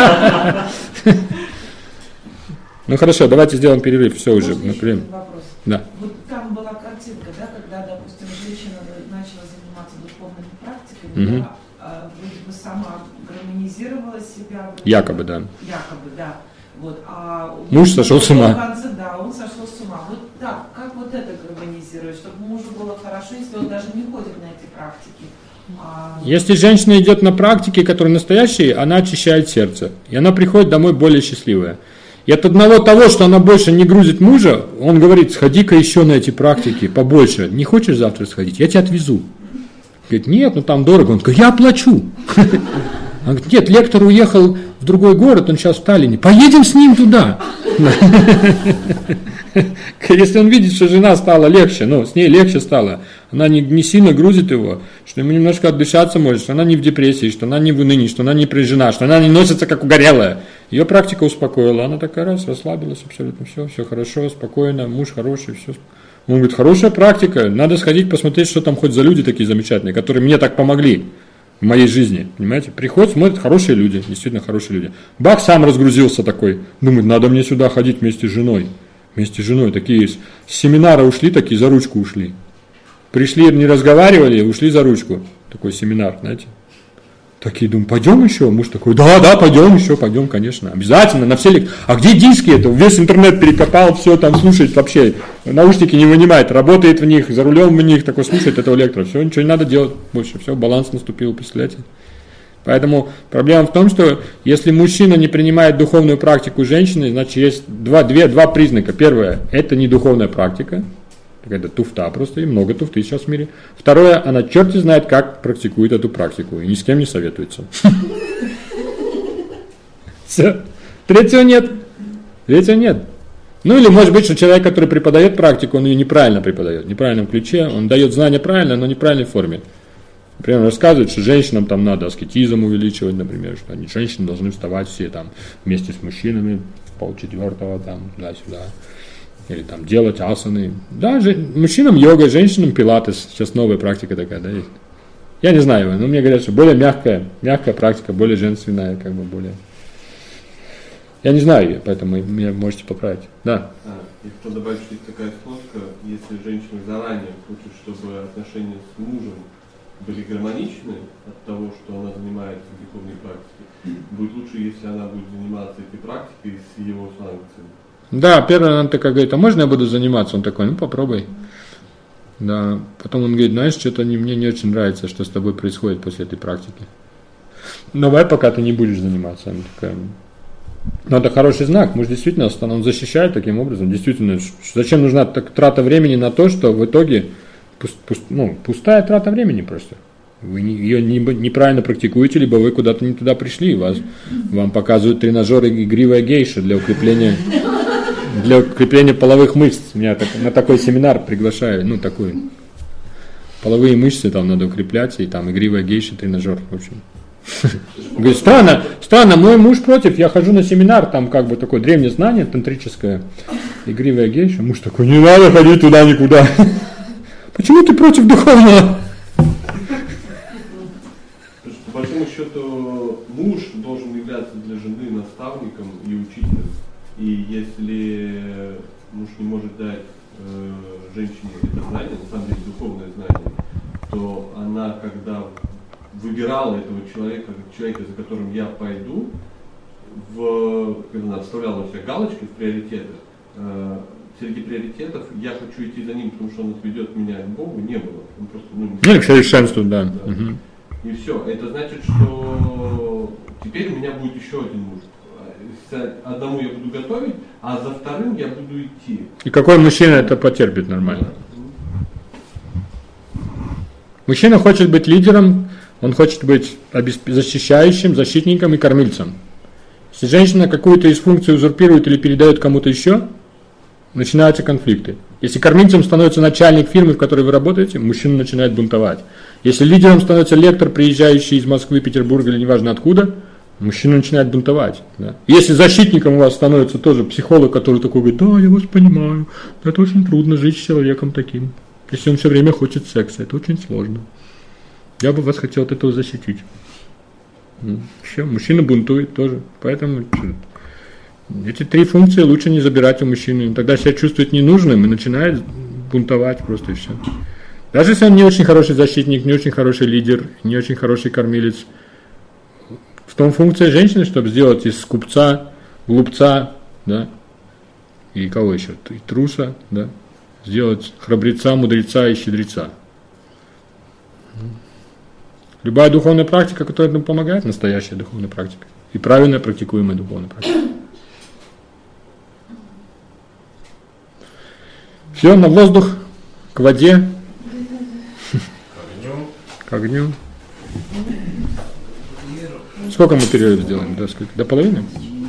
Ну хорошо, давайте сделаем перерыв, все уже. Например. Да. Вот там была картинка, да, когда, допустим, женщина начала заниматься духовными практиками, угу. да, а, вроде бы сама гармонизировала себя. Якобы, да. Якобы, да. Вот, а муж сошел с ума. В конце, да, он сошел с ума. Вот да, как вот это гармонизировать, чтобы мужу было хорошо, если он даже не ходит на эти практики. А... Если женщина идет на практики, которые настоящие, она очищает сердце. И она приходит домой более счастливая. И от одного того, что она больше не грузит мужа, он говорит, сходи-ка еще на эти практики побольше. Не хочешь завтра сходить? Я тебя отвезу. Говорит, нет, ну там дорого. Он говорит, я оплачу. Он говорит, нет, лектор уехал в другой город, он сейчас в Таллине. Поедем с ним туда. Если он видит, что жена стала легче, ну, с ней легче стало, она не, не сильно грузит его, что ему немножко отдышаться может, что она не в депрессии, что она не в унынии, что она не прижена, что она не носится как угорелая. Ее практика успокоила, она такая раз, расслабилась абсолютно, все, все хорошо, спокойно, муж хороший, все. Он говорит, хорошая практика, надо сходить посмотреть, что там хоть за люди такие замечательные, которые мне так помогли в моей жизни, понимаете? Приходят, смотрят, хорошие люди, действительно хорошие люди. Бах сам разгрузился такой, думает, надо мне сюда ходить вместе с женой. Вместе с женой, такие с семинара ушли, такие за ручку ушли. Пришли, не разговаривали, ушли за ручку. Такой семинар, знаете. Такие, думаю, пойдем еще? Муж такой, да, да, пойдем еще, пойдем, конечно, обязательно, на все лекции. А где диски это? Весь интернет перекопал, все там слушает вообще, наушники не вынимает, работает в них, за рулем в них, такой слушает этого лектора. Все, ничего не надо делать больше, все, баланс наступил, представляете? Поэтому проблема в том, что если мужчина не принимает духовную практику женщины, значит есть два, две, два признака. Первое, это не духовная практика, это туфта просто, и много туфты сейчас в мире. Второе, она черти знает, как практикует эту практику, и ни с кем не советуется. Все. Третьего нет. Третьего нет. Ну или может быть, что человек, который преподает практику, он ее неправильно преподает, в неправильном ключе, он дает знания правильно, но в неправильной форме. Например, рассказывают, что женщинам там надо аскетизм увеличивать, например, что они, женщины должны вставать все там вместе с мужчинами, полчетвертого там, туда-сюда, или там делать асаны. Да, же, мужчинам йога, женщинам пилатес, сейчас новая практика такая, да, есть. Я не знаю, но мне говорят, что более мягкая, мягкая практика, более женственная, как бы более... Я не знаю ее, поэтому меня можете поправить. Да. А, и хотел добавить, что есть такая сноска, если женщина заранее хочет, чтобы отношения с мужем были гармоничны от того, что она занимается духовной практикой, будет лучше, если она будет заниматься этой практикой с его санкцией. Да, первое, она такая говорит, а можно я буду заниматься? Он такой, ну попробуй. Да, потом он говорит, знаешь, что-то не, мне не очень нравится, что с тобой происходит после этой практики. Давай, пока ты не будешь заниматься. Она такая, ну это хороший знак, муж действительно, он защищает таким образом. Действительно, зачем нужна так, трата времени на то, что в итоге Пуст, пуст, ну, пустая трата времени просто. Вы не, ее не, неправильно практикуете, либо вы куда-то не туда пришли. Вас, вам показывают тренажеры игривая гейша для укрепления, для укрепления половых мышц. Меня так, на такой семинар приглашают. Ну, такой. Половые мышцы там надо укреплять, и там игривая гейша, тренажер. В общем. Говорит, странно, странно, мой муж против, я хожу на семинар, там как бы такое древнее знание, тантрическое, игривая гейша. Муж такой, не надо ходить туда никуда. Почему ты против духовного? По большому счету, муж должен являться для жены наставником и учителем. И если муж не может дать э, женщине это знание, на самом деле духовное знание, то она, когда выбирала этого человека, человека, за которым я пойду, в, когда она вставляла у себя галочки в приоритетах, э, среди приоритетов я хочу идти за ним, потому что он отведет меня к Богу, не было. Он просто, ну, ну, к совершенству, да. да. Угу. И все. Это значит, что теперь у меня будет еще один муж. Одному я буду готовить, а за вторым я буду идти. И какой мужчина это потерпит нормально? Да. Мужчина хочет быть лидером, он хочет быть защищающим, защитником и кормильцем. Если женщина какую-то из функций узурпирует или передает кому-то еще, начинаются конфликты. Если кормильцем становится начальник фирмы, в которой вы работаете, мужчина начинает бунтовать. Если лидером становится лектор, приезжающий из Москвы, Петербурга или неважно откуда, мужчина начинает бунтовать. Да? Если защитником у вас становится тоже психолог, который такой говорит, да, я вас понимаю, это очень трудно жить с человеком таким. Если он все время хочет секса, это очень сложно. Я бы вас хотел от этого защитить. Все, мужчина бунтует тоже. Поэтому эти три функции лучше не забирать у мужчины. Он тогда себя чувствует ненужным и начинает бунтовать просто и все. Даже если он не очень хороший защитник, не очень хороший лидер, не очень хороший кормилец. В том функция женщины, чтобы сделать из скупца, глупца, да, и кого еще, и труса, да, сделать храбреца, мудреца и щедреца. Любая духовная практика, которая нам помогает, настоящая духовная практика. И правильно практикуемая духовная практика. Все, на воздух, к воде, к огню. К огню. Сколько мы перерыв сделаем? До, сколько? До половины?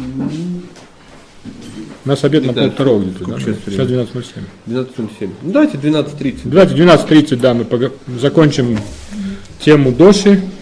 У нас обед на полвторого где-то, да? Сейчас, сейчас двенадцать ноль семь. двенадцать ноль семь. Ну, давайте двенадцать тридцать. Давайте двенадцать тридцать, да, мы пог... закончим тему Доши.